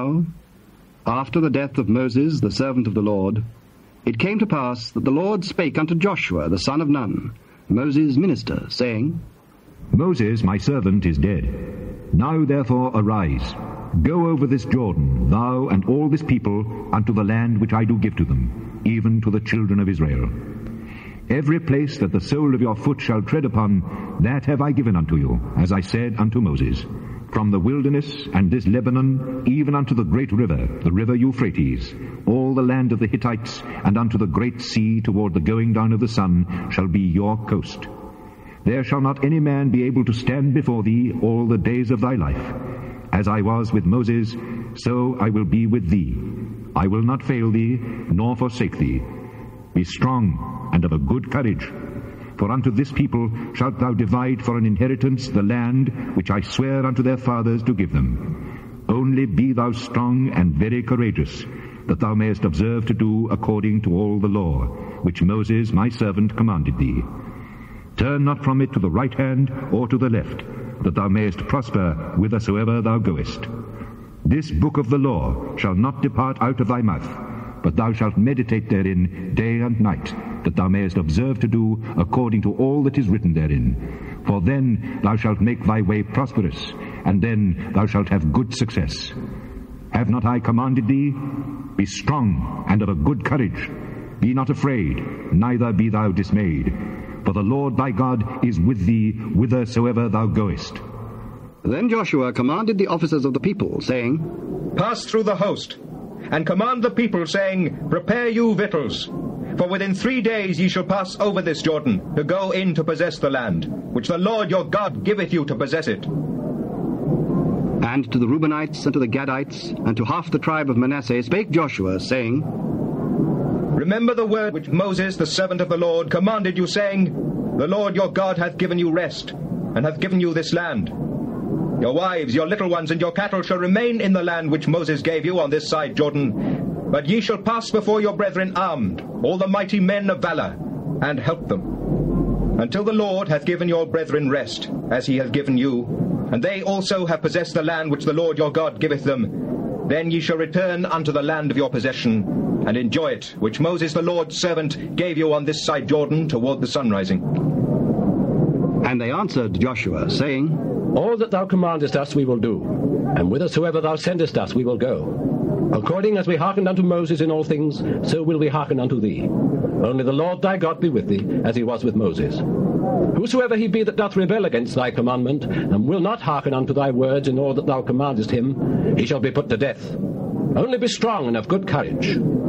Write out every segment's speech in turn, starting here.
Now, after the death of Moses, the servant of the Lord, it came to pass that the Lord spake unto Joshua the son of Nun, Moses' minister, saying, Moses, my servant, is dead. Now therefore arise, go over this Jordan, thou and all this people, unto the land which I do give to them, even to the children of Israel. Every place that the sole of your foot shall tread upon, that have I given unto you, as I said unto Moses, from the wilderness and this Lebanon, even unto the great river, the river Euphrates, all the land of the Hittites, and unto the great sea toward the going down of the sun, shall be your coast. There shall not any man be able to stand before thee all the days of thy life. As I was with Moses, so I will be with thee. I will not fail thee, nor forsake thee. Be strong and of a good courage. For unto this people shalt thou divide for an inheritance the land which I swear unto their fathers to give them. Only be thou strong and very courageous, that thou mayest observe to do according to all the law, which Moses my servant commanded thee. Turn not from it to the right hand or to the left, that thou mayest prosper whithersoever thou goest. This book of the law shall not depart out of thy mouth, but thou shalt meditate therein day and night, that thou mayest observe to do according to all that is written therein. For then thou shalt make thy way prosperous, and then thou shalt have good success. Have not I commanded thee? Be strong and of a good courage. Be not afraid, neither be thou dismayed. For the Lord thy God is with thee whithersoever thou goest. Then Joshua commanded the officers of the people, saying, Pass through the host, and command the people, saying, Prepare you victuals. For within 3 days ye shall pass over this Jordan, to go in to possess the land, which the Lord your God giveth you to possess it. And to the Reubenites, and to the Gadites, and to half the tribe of Manasseh spake Joshua, saying, Remember the word which Moses, the servant of the Lord, commanded you, saying, The Lord your God hath given you rest, and hath given you this land. Your wives, your little ones, and your cattle shall remain in the land which Moses gave you on this side Jordan. But ye shall pass before your brethren armed, all the mighty men of valor, and help them, until the Lord hath given your brethren rest, as he hath given you, and they also have possessed the land which the Lord your God giveth them. Then ye shall return unto the land of your possession, and enjoy it, which Moses the Lord's servant gave you on this side Jordan toward the sunrising. And they answered Joshua, saying, All that thou commandest us we will do, and whithersoever thou sendest us we will go. According as we hearkened unto Moses in all things, so will we hearken unto thee. Only the Lord thy God be with thee, as he was with Moses. Whosoever he be that doth rebel against thy commandment, and will not hearken unto thy words in all that thou commandest him, he shall be put to death. Only be strong and of good courage.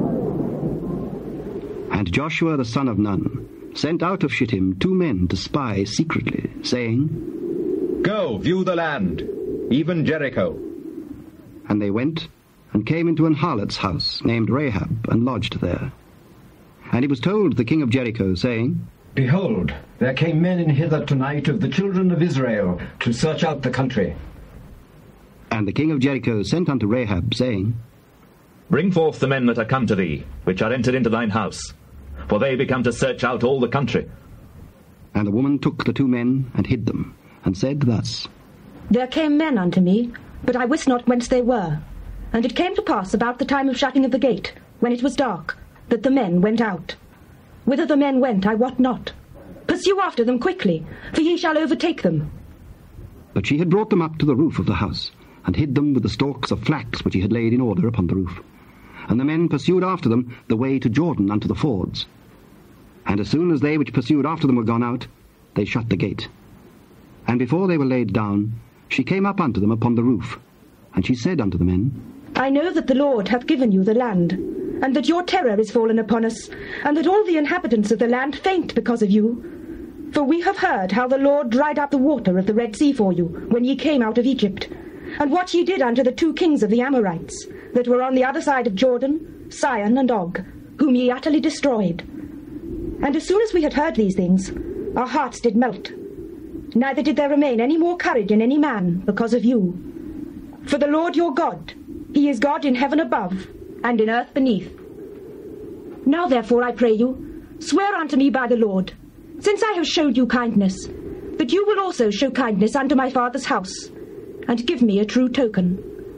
And Joshua the son of Nun sent out of Shittim 2 men to spy secretly, saying, Go, view the land, even Jericho. And they went, and came into an harlot's house, named Rahab, and lodged there. And it was told the king of Jericho, saying, Behold, there came men in hither tonight of the children of Israel, to search out the country. And the king of Jericho sent unto Rahab, saying, Bring forth the men that are come to thee, which are entered into thine house, for they be come to search out all the country. And the woman took the 2 men, and hid them, and said thus, There came men unto me, but I wist not whence they were. And it came to pass about the time of shutting of the gate, when it was dark, that the men went out. Whither the men went I wot not. Pursue after them quickly, for ye shall overtake them. But she had brought them up to the roof of the house, and hid them with the stalks of flax which he had laid in order upon the roof. And the men pursued after them the way to Jordan unto the fords. And as soon as they which pursued after them were gone out, they shut the gate. And before they were laid down, she came up unto them upon the roof, and she said unto the men, I know that the Lord hath given you the land, and that your terror is fallen upon us, and that all the inhabitants of the land faint because of you. For we have heard how the Lord dried up the water of the Red Sea for you, when ye came out of Egypt, and what ye did unto the 2 kings of the Amorites, that were on the other side of Jordan, Sihon and Og, whom ye utterly destroyed. And as soon as we had heard these things, our hearts did melt. Neither did there remain any more courage in any man because of you. For the Lord your God, he is God in heaven above, and in earth beneath. Now therefore, I pray you, swear unto me by the Lord, since I have showed you kindness, that you will also show kindness unto my father's house, and give me a true token.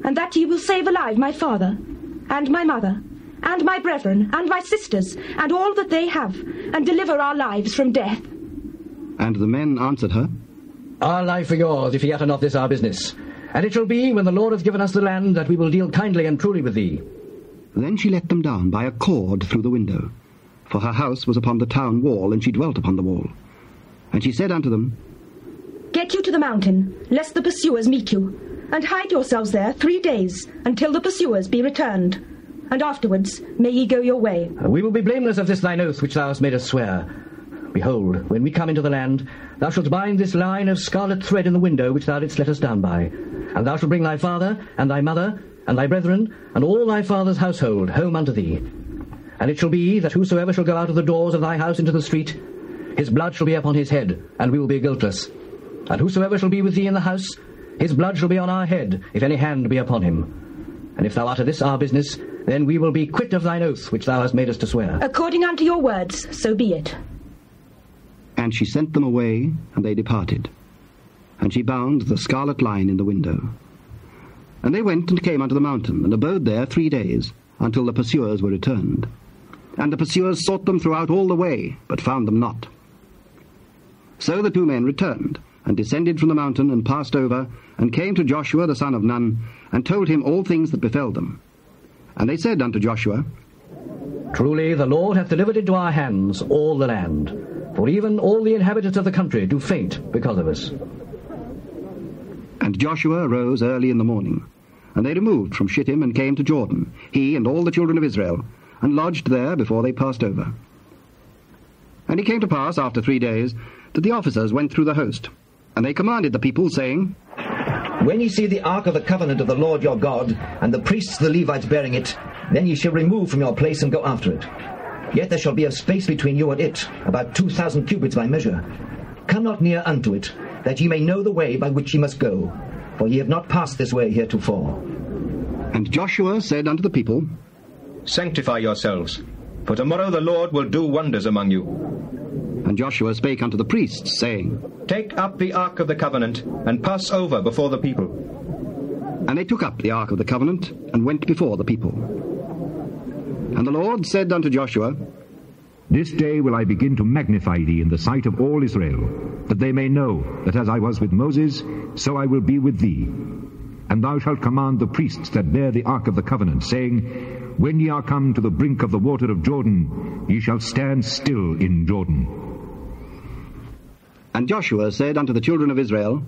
and that ye will save alive my father, and my mother, and my brethren, and my sisters, and all that they have, and deliver our lives from death. And the men answered her, Our life for yours, if ye utter not this our business. And it shall be, when the Lord hath given us the land, that we will deal kindly and truly with thee. Then she let them down by a cord through the window, for her house was upon the town wall, and she dwelt upon the wall. And she said unto them, Get you to the mountain, lest the pursuers meet you, and hide yourselves there 3 days, until the pursuers be returned. And afterwards may ye go your way. We will be blameless of this thine oath which thou hast made us swear. Behold, when we come into the land, thou shalt bind this line of scarlet thread in the window which thou didst let us down by. And thou shalt bring thy father, and thy mother, and thy brethren, and all thy father's household home unto thee. And it shall be that whosoever shall go out of the doors of thy house into the street, his blood shall be upon his head, and we will be guiltless. And whosoever shall be with thee in the house, his blood shall be on our head, if any hand be upon him. And if thou utter this our business, then we will be quit of thine oath which thou hast made us to swear. According unto your words, so be it. And she sent them away, and they departed. And she bound the scarlet line in the window. And they went and came unto the mountain, and abode there 3 days, until the pursuers were returned. And the pursuers sought them throughout all the way, but found them not. So the 2 men returned, and descended from the mountain, and passed over, and came to Joshua the son of Nun, and told him all things that befell them. And they said unto Joshua, Truly the Lord hath delivered into our hands all the land, for even all the inhabitants of the country do faint because of us. And Joshua arose early in the morning, and they removed from Shittim, and came to Jordan, he and all the children of Israel, and lodged there before they passed over. And it came to pass after 3 days, that the officers went through the host, and they commanded the people, saying, When ye see the ark of the covenant of the Lord your God, and the priests the Levites bearing it, then ye shall remove from your place and go after it. Yet there shall be a space between you and it, about 2,000 cubits by measure. Come not near unto it, that ye may know the way by which ye must go, for ye have not passed this way heretofore. And Joshua said unto the people, Sanctify yourselves, for tomorrow the Lord will do wonders among you. And Joshua spake unto the priests, saying, Take up the ark of the covenant, and pass over before the people. And they took up the ark of the covenant, and went before the people. And the Lord said unto Joshua, This day will I begin to magnify thee in the sight of all Israel, that they may know that as I was with Moses, so I will be with thee. And thou shalt command the priests that bear the ark of the covenant, saying, When ye are come to the brink of the water of Jordan, ye shall stand still in Jordan. And Joshua said unto the children of Israel,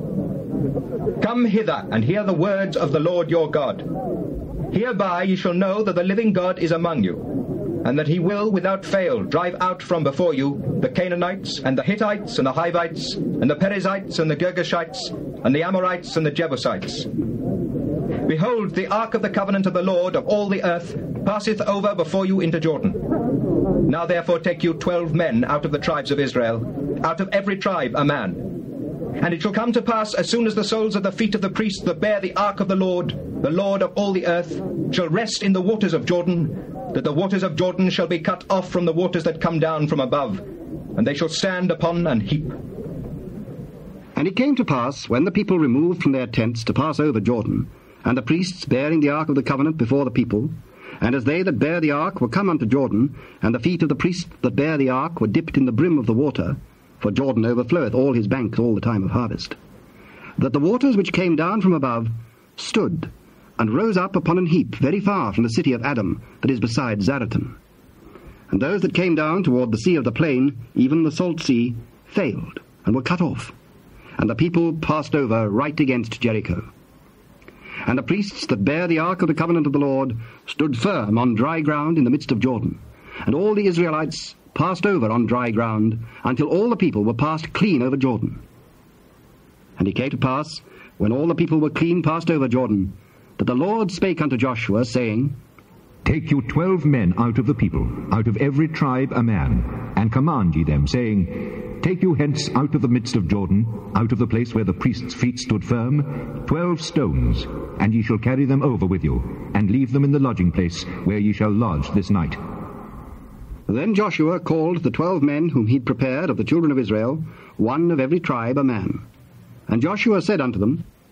Come hither, and hear the words of the Lord your God. Hereby ye shall know that the living God is among you, and that he will without fail drive out from before you the Canaanites, and the Hittites, and the Hivites, and the Perizzites, and the Girgashites, and the Amorites, and the Jebusites. Behold, the ark of the covenant of the Lord of all the earth passeth over before you into Jordan. Now therefore take you 12 men out of the tribes of Israel, out of every tribe a man. And it shall come to pass, as soon as the soles of the feet of the priests that bear the ark of the Lord of all the earth, shall rest in the waters of Jordan, that the waters of Jordan shall be cut off from the waters that come down from above, and they shall stand upon an heap. And it came to pass, when the people removed from their tents to pass over Jordan, and the priests bearing the ark of the covenant before the people, and as they that bear the ark were come unto Jordan, and the feet of the priests that bear the ark were dipped in the brim of the water, for Jordan overfloweth all his banks all the time of harvest, that the waters which came down from above stood, and rose up upon an heap very far from the city of Adam, that is beside Zaretan. And those that came down toward the sea of the plain, even the salt sea, failed, and were cut off. And the people passed over right against Jericho. And the priests that bear the ark of the covenant of the Lord stood firm on dry ground in the midst of Jordan. And all the Israelites passed over on dry ground, until all the people were passed clean over Jordan. And it came to pass, when all the people were clean passed over Jordan, that the Lord spake unto Joshua, saying, Take you 12 men out of the people, out of every tribe a man, and command ye them, saying, Take you hence out of the midst of Jordan, out of the place where the priests' feet stood firm, 12 stones, and ye shall carry them over with you, and leave them in the lodging place where ye shall lodge this night. Then Joshua called the 12 men whom he'd prepared of the children of Israel, one of every tribe a man. And Joshua said unto them,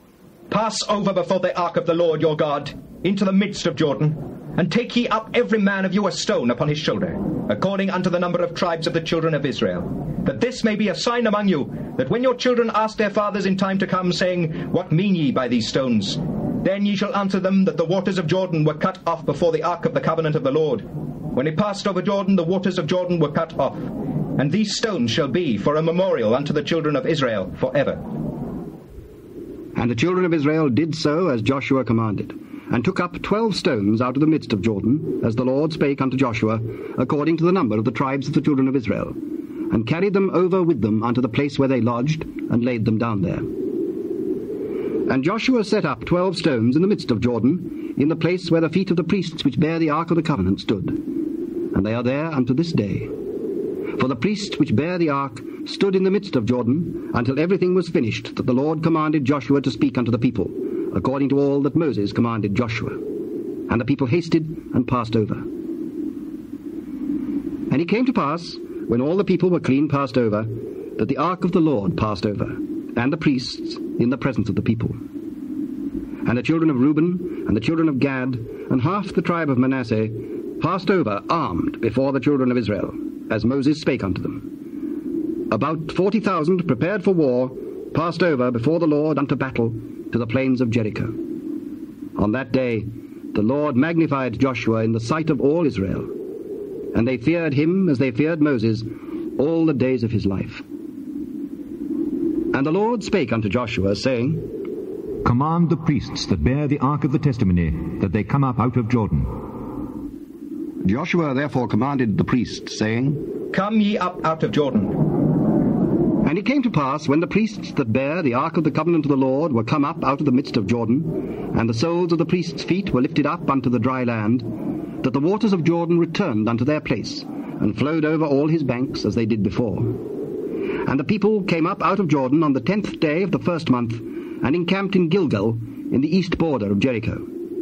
Pass over before the ark of the Lord your God into the midst of Jordan, and take ye up every man of you a stone upon his shoulder, according unto the number of tribes of the children of Israel, that this may be a sign among you, that when your children ask their fathers in time to come, saying, What mean ye by these stones? Then ye shall answer them that the waters of Jordan were cut off before the ark of the covenant of the Lord. When he passed over Jordan, the waters of Jordan were cut off. And these stones shall be for a memorial unto the children of Israel forever. And the children of Israel did so as Joshua commanded, and took up 12 stones out of the midst of Jordan, as the Lord spake unto Joshua, according to the number of the tribes of the children of Israel, and carried them over with them unto the place where they lodged, and laid them down there. And Joshua set up 12 stones in the midst of Jordan, in the place where the feet of the priests which bear the ark of the covenant stood. And they are there unto this day. For the priests which bear the ark stood in the midst of Jordan, until everything was finished that the Lord commanded Joshua to speak unto the people, according to all that Moses commanded Joshua. And the people hasted and passed over. And it came to pass, when all the people were clean passed over, that the ark of the Lord passed over, and the priests in the presence of the people. And the children of Reuben, and the children of Gad, and half the tribe of Manasseh, passed over armed before the children of Israel, as Moses spake unto them. About 40,000 prepared for war passed over before the Lord unto battle to the plains of Jericho. On that day the Lord magnified Joshua in the sight of all Israel, and they feared him as they feared Moses all the days of his life. And the Lord spake unto Joshua, saying, Command the priests that bear the ark of the testimony, that they come up out of Jordan. Joshua therefore commanded the priests, saying, Come ye up out of Jordan. And it came to pass, when the priests that bear the ark of the covenant of the Lord were come up out of the midst of Jordan, and the soles of the priests' feet were lifted up unto the dry land, that the waters of Jordan returned unto their place, and flowed over all his banks as they did before. And the people came up out of Jordan on the 10th day of the first month, and encamped in Gilgal, in the east border of Jericho.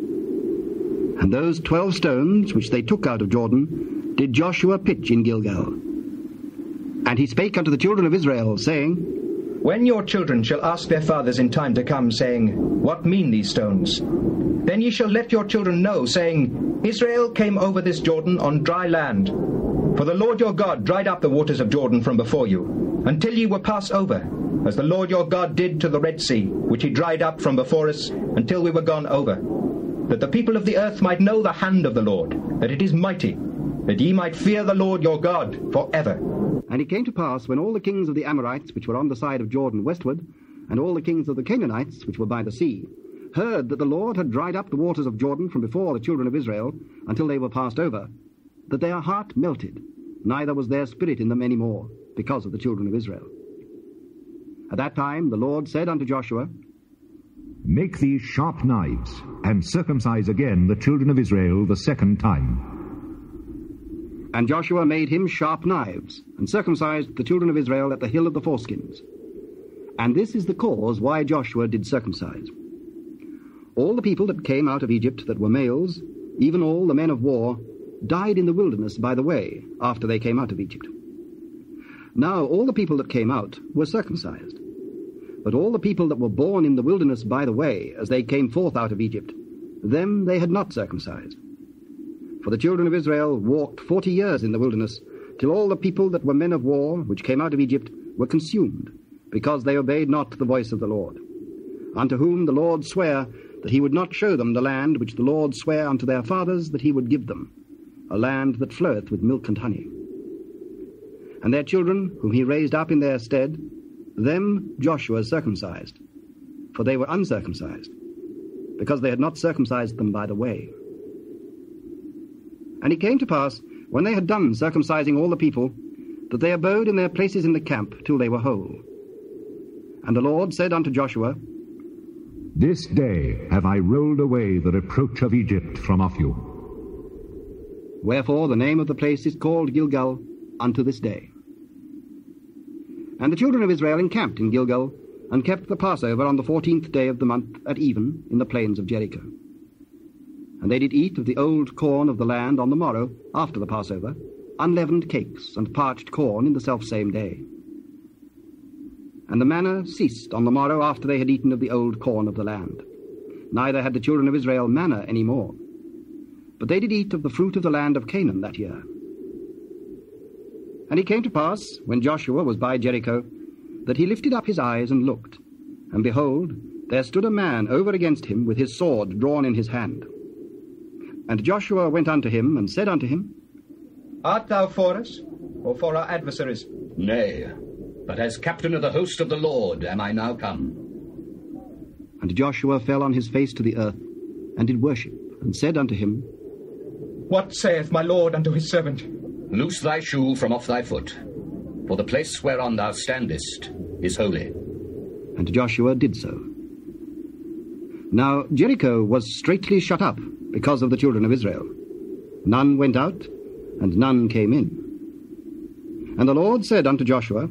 And those 12 stones which they took out of Jordan did Joshua pitch in Gilgal. And he spake unto the children of Israel, saying, When your children shall ask their fathers in time to come, saying, What mean these stones? Then ye shall let your children know, saying, Israel came over this Jordan on dry land. For the Lord your God dried up the waters of Jordan from before you, until ye were passed over, as the Lord your God did to the Red Sea, which he dried up from before us, until we were gone over. That the people of the earth might know the hand of the Lord, that it is mighty, that ye might fear the Lord your God forever. And it came to pass, when all the kings of the Amorites which were on the side of Jordan westward, and all the kings of the Canaanites which were by the sea, heard that the Lord had dried up the waters of Jordan from before the children of Israel, until they were passed over, that their heart melted, neither was their spirit in them any more, because of the children of Israel. At that time the Lord said unto Joshua, Make these sharp knives, and circumcise again the children of Israel the second time. And Joshua made him sharp knives, and circumcised the children of Israel at the hill of the foreskins. And this is the cause why Joshua did circumcise. All the people that came out of Egypt that were males, even all the men of war, died in the wilderness by the way, after they came out of Egypt. Now all the people that came out were circumcised. But all the people that were born in the wilderness by the way, as they came forth out of Egypt, them they had not circumcised. For the children of Israel walked 40 years in the wilderness, till all the people that were men of war, which came out of Egypt, were consumed, because they obeyed not the voice of the Lord, unto whom the Lord sware that he would not show them the land which the Lord sware unto their fathers that he would give them, a land that floweth with milk and honey. And their children, whom he raised up in their stead, them Joshua circumcised, for they were uncircumcised, because they had not circumcised them by the way. And it came to pass, when they had done circumcising all the people, that they abode in their places in the camp till they were whole. And the Lord said unto Joshua, This day have I rolled away the reproach of Egypt from off you. Wherefore the name of the place is called Gilgal unto this day. And the children of Israel encamped in Gilgal, and kept the Passover on the 14th day of the month at even in the plains of Jericho. And they did eat of the old corn of the land on the morrow after the Passover, unleavened cakes and parched corn in the selfsame day. And the manna ceased on the morrow after they had eaten of the old corn of the land. Neither had the children of Israel manna any more. But they did eat of the fruit of the land of Canaan that year. And it came to pass, when Joshua was by Jericho, that he lifted up his eyes and looked, and behold, there stood a man over against him with his sword drawn in his hand. And Joshua went unto him, and said unto him, Art thou for us, or for our adversaries? Nay, but as captain of the host of the Lord am I now come. And Joshua fell on his face to the earth, and did worship, and said unto him, What saith my lord unto his servant? Loose thy shoe from off thy foot, for the place whereon thou standest is holy. And Joshua did so. Now Jericho was straitly shut up because of the children of Israel. None went out, and none came in. And the Lord said unto Joshua,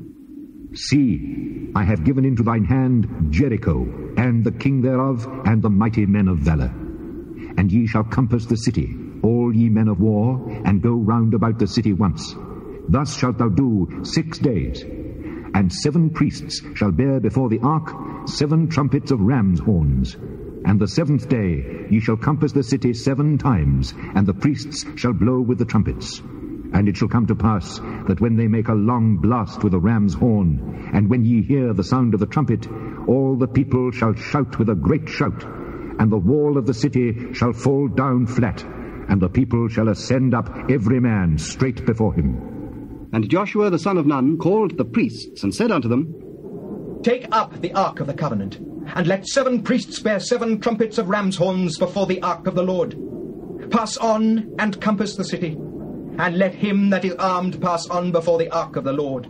See, I have given into thine hand Jericho, and the king thereof, and the mighty men of valour. And ye shall compass the city, all ye men of war, and go round about the city once. Thus shalt thou do 6 days. And 7 priests shall bear before the ark 7 trumpets of ram's horns. And the 7th day ye shall compass the city 7 times, and the priests shall blow with the trumpets. And it shall come to pass that when they make a long blast with a ram's horn, and when ye hear the sound of the trumpet, all the people shall shout with a great shout, and the wall of the city shall fall down flat, and the people shall ascend up every man straight before him. And Joshua the son of Nun called the priests, and said unto them, Take up the ark of the covenant, and let 7 priests bear 7 trumpets of ram's horns before the ark of the Lord. Pass on and compass the city, and let him that is armed pass on before the ark of the Lord.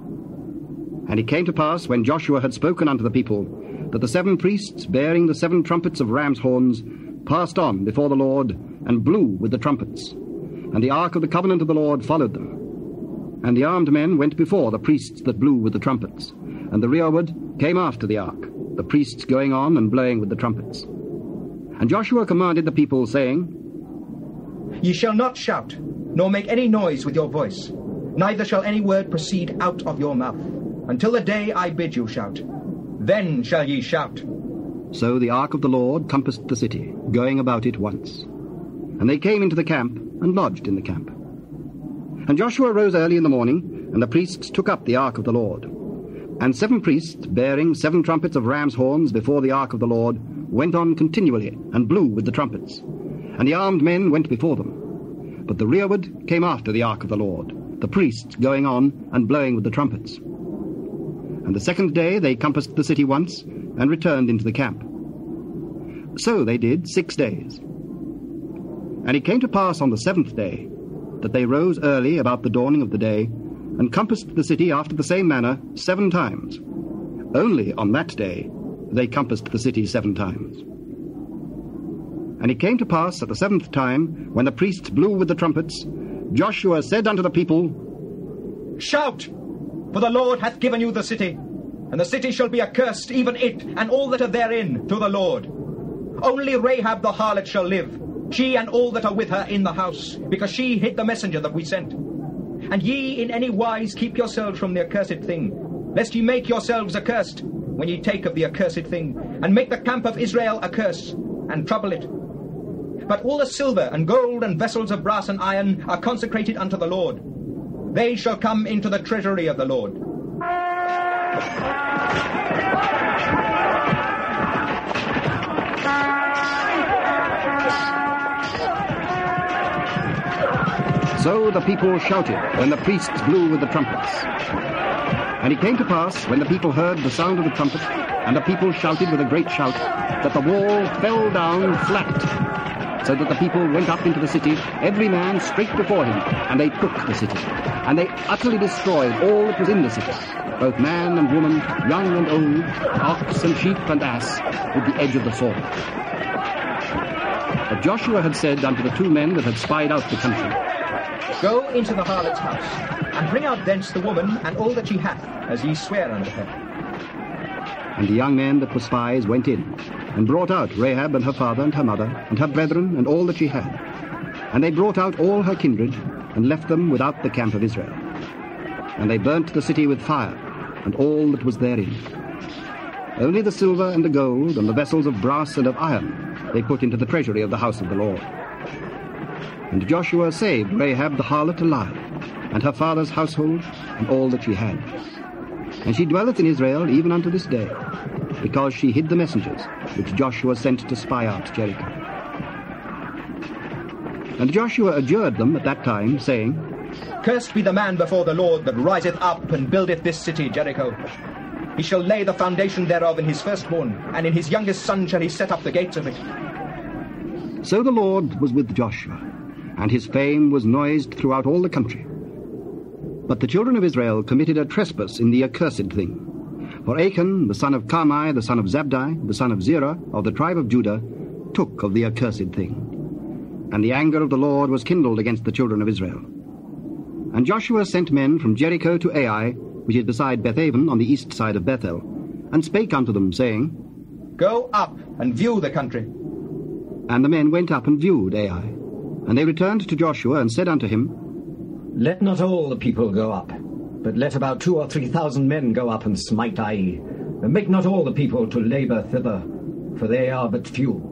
And it came to pass, when Joshua had spoken unto the people, that the 7 priests, bearing the 7 trumpets of ram's horns, passed on before the Lord, and blew with the trumpets. And the ark of the covenant of the Lord followed them. And the armed men went before the priests that blew with the trumpets, and the rearward came after the ark, the priests going on and blowing with the trumpets. And Joshua commanded the people, saying, Ye shall not shout, nor make any noise with your voice, neither shall any word proceed out of your mouth, until the day I bid you shout. Then shall ye shout. So the ark of the Lord compassed the city, going about it once. And they came into the camp, and lodged in the camp. And Joshua rose early in the morning, and the priests took up the ark of the Lord. And 7 priests, bearing 7 trumpets of ram's horns before the ark of the Lord, went on continually, and blew with the trumpets. And the armed men went before them. But the rearward came after the ark of the Lord, the priests going on and blowing with the trumpets. And the 2nd day they compassed the city once, and returned into the camp. So they did 6 days. And it came to pass on the 7th day, that they rose early about the dawning of the day, and compassed the city after the same manner 7 times. Only on that day they compassed the city 7 times. And it came to pass at the 7th time, when the priests blew with the trumpets, Joshua said unto the people, Shout, for the Lord hath given you the city, and the city shall be accursed, even it, and all that are therein, to the Lord. Only Rahab the harlot shall live, she and all that are with her in the house, because she hid the messenger that we sent. And ye in any wise keep yourselves from the accursed thing, lest ye make yourselves accursed, when ye take of the accursed thing, and make the camp of Israel a curse, and trouble it. But all the silver and gold and vessels of brass and iron are consecrated unto the Lord. They shall come into the treasury of the Lord. So the people shouted when the priests blew with the trumpets. And it came to pass, when the people heard the sound of the trumpet, and the people shouted with a great shout, that the wall fell down flat, so that the people went up into the city, every man straight before him, and they took the city. And they utterly destroyed all that was in the city, both man and woman, young and old, ox and sheep and ass, with the edge of the sword. But Joshua had said unto the 2 men that had spied out the country, Go into the harlot's house, and bring out thence the woman and all that she hath, as ye swear unto her. And the young men that were spies went in, and brought out Rahab and her father and her mother, and her brethren, and all that she had. And they brought out all her kindred, and left them without the camp of Israel. And they burnt the city with fire, and all that was therein. Only the silver and the gold and the vessels of brass and of iron they put into the treasury of the house of the Lord. And Joshua saved Rahab the harlot alive, and her father's household, and all that she had. And she dwelleth in Israel even unto this day, because she hid the messengers which Joshua sent to spy out Jericho. And Joshua adjured them at that time, saying, Cursed be the man before the Lord that riseth up and buildeth this city Jericho. He shall lay the foundation thereof in his firstborn, and in his youngest son shall he set up the gates of it. So the Lord was with Joshua, and his fame was noised throughout all the country. But the children of Israel committed a trespass in the accursed thing. For Achan, the son of Carmi, the son of Zabdi, the son of Zerah, of the tribe of Judah, took of the accursed thing. And the anger of the Lord was kindled against the children of Israel. And Joshua sent men from Jericho to Ai, which is beside Bethaven on the east side of Bethel, and spake unto them, saying, Go up and view the country. And the men went up and viewed Ai. And they returned to Joshua and said unto him, Let not all the people go up, but let about 2,000 or 3,000 men go up and smite Ai. And make not all the people to labour thither, for they are but few.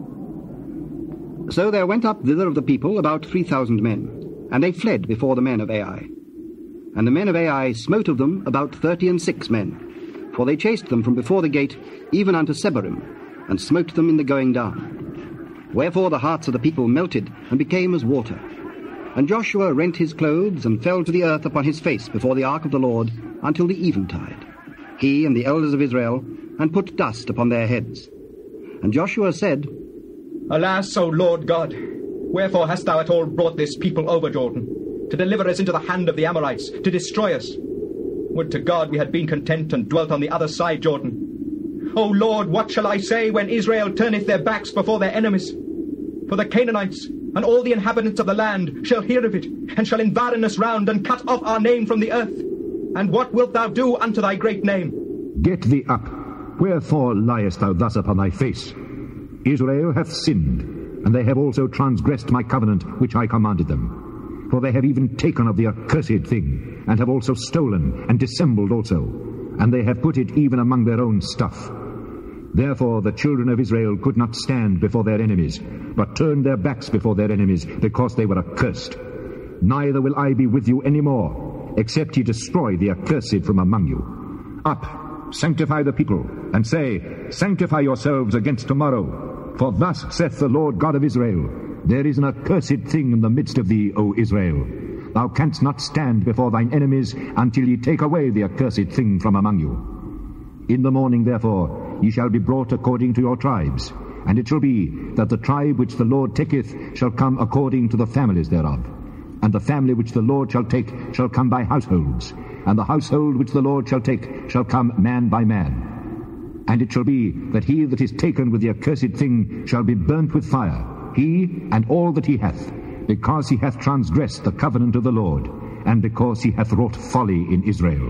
So there went up thither of the people about 3,000 men, and they fled before the men of Ai. And the men of Ai smote of them about 36 men, for they chased them from before the gate even unto Sebarim, and smote them in the going down. Wherefore the hearts of the people melted, and became as water. And Joshua rent his clothes, and fell to the earth upon his face before the ark of the Lord, until the eventide, he and the elders of Israel, and put dust upon their heads. And Joshua said, Alas, O Lord God, wherefore hast thou at all brought this people over Jordan, to deliver us into the hand of the Amorites, to destroy us? Would to God we had been content and dwelt on the other side Jordan. O Lord, what shall I say when Israel turneth their backs before their enemies? For the Canaanites and all the inhabitants of the land shall hear of it, and shall environ us round, and cut off our name from the earth. And what wilt thou do unto thy great name? Get thee up. Wherefore liest thou thus upon thy face? Israel hath sinned, and they have also transgressed my covenant which I commanded them. For they have even taken of the accursed thing, and have also stolen, and dissembled also, and they have put it even among their own stuff. Therefore the children of Israel could not stand before their enemies, but turned their backs before their enemies, because they were accursed. Neither will I be with you any more, except ye destroy the accursed from among you. Up, sanctify the people, and say, Sanctify yourselves against tomorrow. For thus saith the Lord God of Israel, There is an accursed thing in the midst of thee, O Israel. Thou canst not stand before thine enemies until ye take away the accursed thing from among you. In the morning, therefore, ye shall be brought according to your tribes. And it shall be that the tribe which the Lord taketh shall come according to the families thereof. And the family which the Lord shall take shall come by households. And the household which the Lord shall take shall come man by man. And it shall be that he that is taken with the accursed thing shall be burnt with fire, he and all that he hath, because he hath transgressed the covenant of the Lord, and because he hath wrought folly in Israel.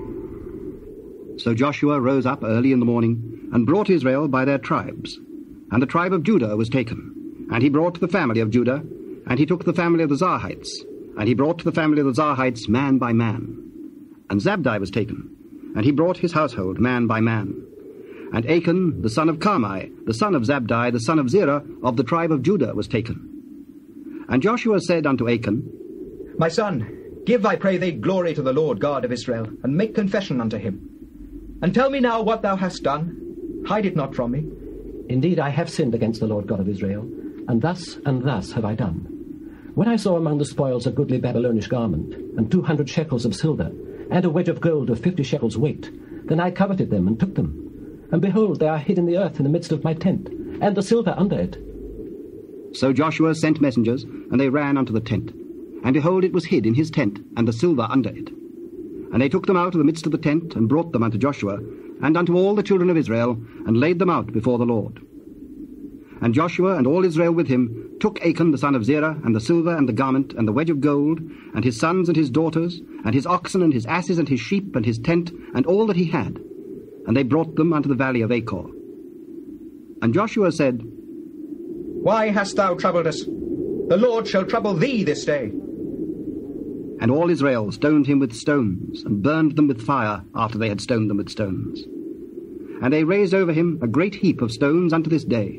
So Joshua rose up early in the morning, and brought Israel by their tribes. And the tribe of Judah was taken. And he brought the family of Judah, and he took the family of the Zarhites, and he brought the family of the Zarhites man by man. And Zabdi was taken, and he brought his household man by man. And Achan, the son of Carmi, the son of Zabdi, the son of Zerah, of the tribe of Judah, was taken. And Joshua said unto Achan, My son, give, I pray thee, glory to the Lord God of Israel, and make confession unto him. And tell me now what thou hast done. Hide it not from me. Indeed, I have sinned against the Lord God of Israel, and thus have I done. When I saw among the spoils a goodly Babylonish garment, and 200 shekels of silver, and a wedge of gold of 50 shekels weight, then I coveted them and took them. And behold, they are hid in the earth in the midst of my tent, and the silver under it. So Joshua sent messengers, and they ran unto the tent. And behold, it was hid in his tent, and the silver under it. And they took them out of the midst of the tent, and brought them unto Joshua, and unto all the children of Israel, and laid them out before the Lord. And Joshua and all Israel with him took Achan the son of Zerah, and the silver, and the garment, and the wedge of gold, and his sons and his daughters, and his oxen, and his asses, and his sheep, and his tent, and all that he had. And they brought them unto the valley of Achor. And Joshua said, Why hast thou troubled us? The Lord shall trouble thee this day. And all Israel stoned him with stones, and burned them with fire after they had stoned them with stones. And they raised over him a great heap of stones unto this day.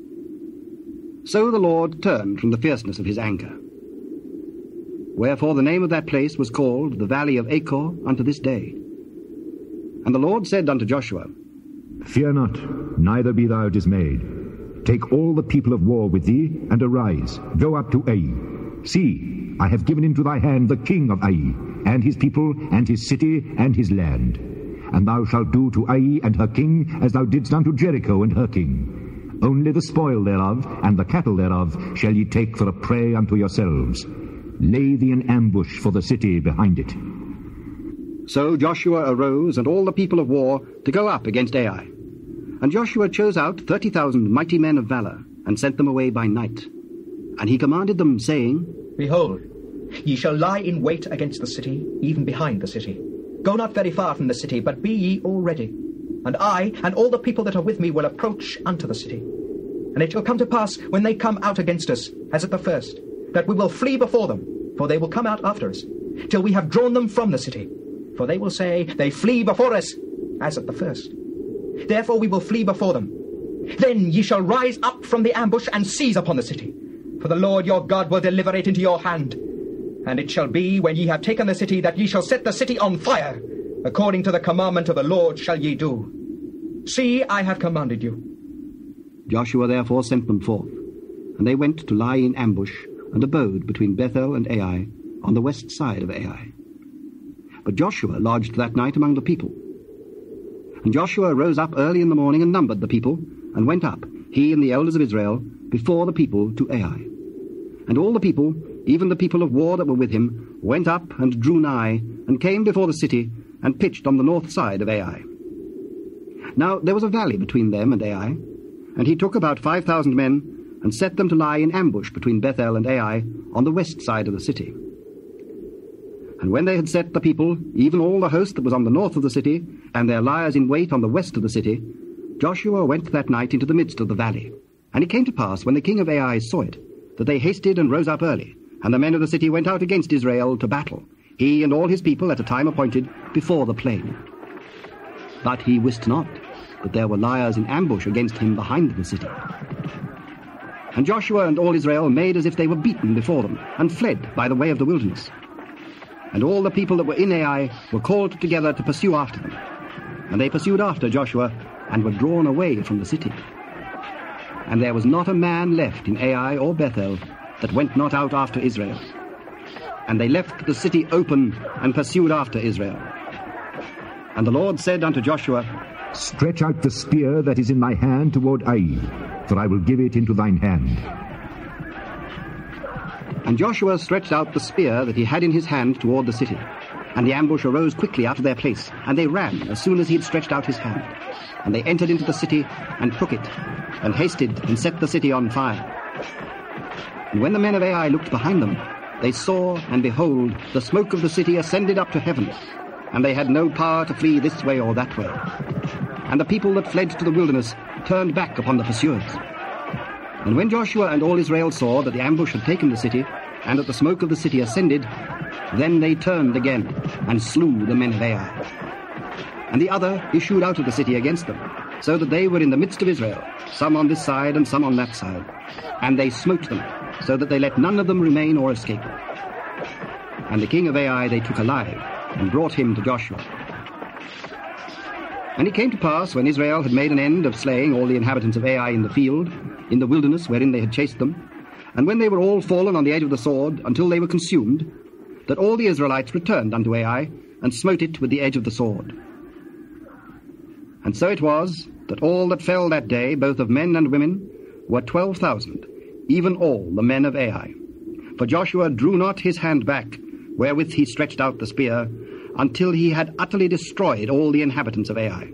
So the Lord turned from the fierceness of his anger. Wherefore the name of that place was called the Valley of Achor unto this day. And the Lord said unto Joshua, Fear not, neither be thou dismayed. Take all the people of war with thee, and arise, go up to Ai. See, I have given into thy hand the king of Ai, and his people, and his city, and his land. And thou shalt do to Ai and her king as thou didst unto Jericho and her king. Only the spoil thereof, and the cattle thereof, shall ye take for a prey unto yourselves. Lay thee an ambush for the city behind it. So Joshua arose, and all the people of war, to go up against Ai. And Joshua chose out 30,000 mighty men of valor, and sent them away by night. And he commanded them, saying, Behold, ye shall lie in wait against the city, even behind the city. Go not very far from the city, but be ye all ready. And I, and all the people that are with me, will approach unto the city. And it shall come to pass, when they come out against us, as at the first, that we will flee before them, for they will come out after us, till we have drawn them from the city. For they will say, They flee before us, as at the first. Therefore we will flee before them. Then ye shall rise up from the ambush, and seize upon the city. For the Lord your God will deliver it into your hand. And it shall be, when ye have taken the city, that ye shall set the city on fire. According to the commandment of the Lord shall ye do. See, I have commanded you. Joshua therefore sent them forth, and they went to lie in ambush, and abode between Bethel and Ai, on the west side of Ai. But Joshua lodged that night among the people. And Joshua rose up early in the morning, and numbered the people, and went up, he and the elders of Israel, before the people to Ai. And all the people, even the people of war that were with him, went up and drew nigh, and came before the city, and pitched on the north side of Ai. Now there was a valley between them and Ai, and he took about 5,000 men, and set them to lie in ambush between Bethel and Ai, on the west side of the city. And when they had set the people, even all the host that was on the north of the city, and their liers in wait on the west of the city, Joshua went that night into the midst of the valley. And it came to pass, when the king of Ai saw it, that they hasted and rose up early, and the men of the city went out against Israel to battle, he and all his people at a time appointed, before the plain. But he wist not that there were liers in ambush against him behind the city. And Joshua and all Israel made as if they were beaten before them, and fled by the way of the wilderness. And all the people that were in Ai were called together to pursue after them. And they pursued after Joshua, and were drawn away from the city. And there was not a man left in Ai or Bethel that went not out after Israel. And they left the city open, and pursued after Israel. And the Lord said unto Joshua, Stretch out the spear that is in thy hand toward Ai, for I will give it into thine hand. And Joshua stretched out the spear that he had in his hand toward the city. And the ambush arose quickly out of their place, and they ran as soon as he had stretched out his hand. And they entered into the city, and took it, and hasted, and set the city on fire. And when the men of Ai looked behind them, they saw, and behold, the smoke of the city ascended up to heaven, and they had no power to flee this way or that way. And the people that fled to the wilderness turned back upon the pursuers. And when Joshua and all Israel saw that the ambush had taken the city, and that the smoke of the city ascended, then they turned again, and slew the men of Ai. And the other issued out of the city against them, so that they were in the midst of Israel, some on this side and some on that side. And they smote them, so that they let none of them remain or escape. And the king of Ai they took alive, and brought him to Joshua. And it came to pass, when Israel had made an end of slaying all the inhabitants of Ai in the field, in the wilderness wherein they had chased them, and when they were all fallen on the edge of the sword, until they were consumed, that all the Israelites returned unto Ai, and smote it with the edge of the sword. And so it was, that all that fell that day, both of men and women, were 12,000, even all the men of Ai. For Joshua drew not his hand back, wherewith he stretched out the spear, until he had utterly destroyed all the inhabitants of Ai.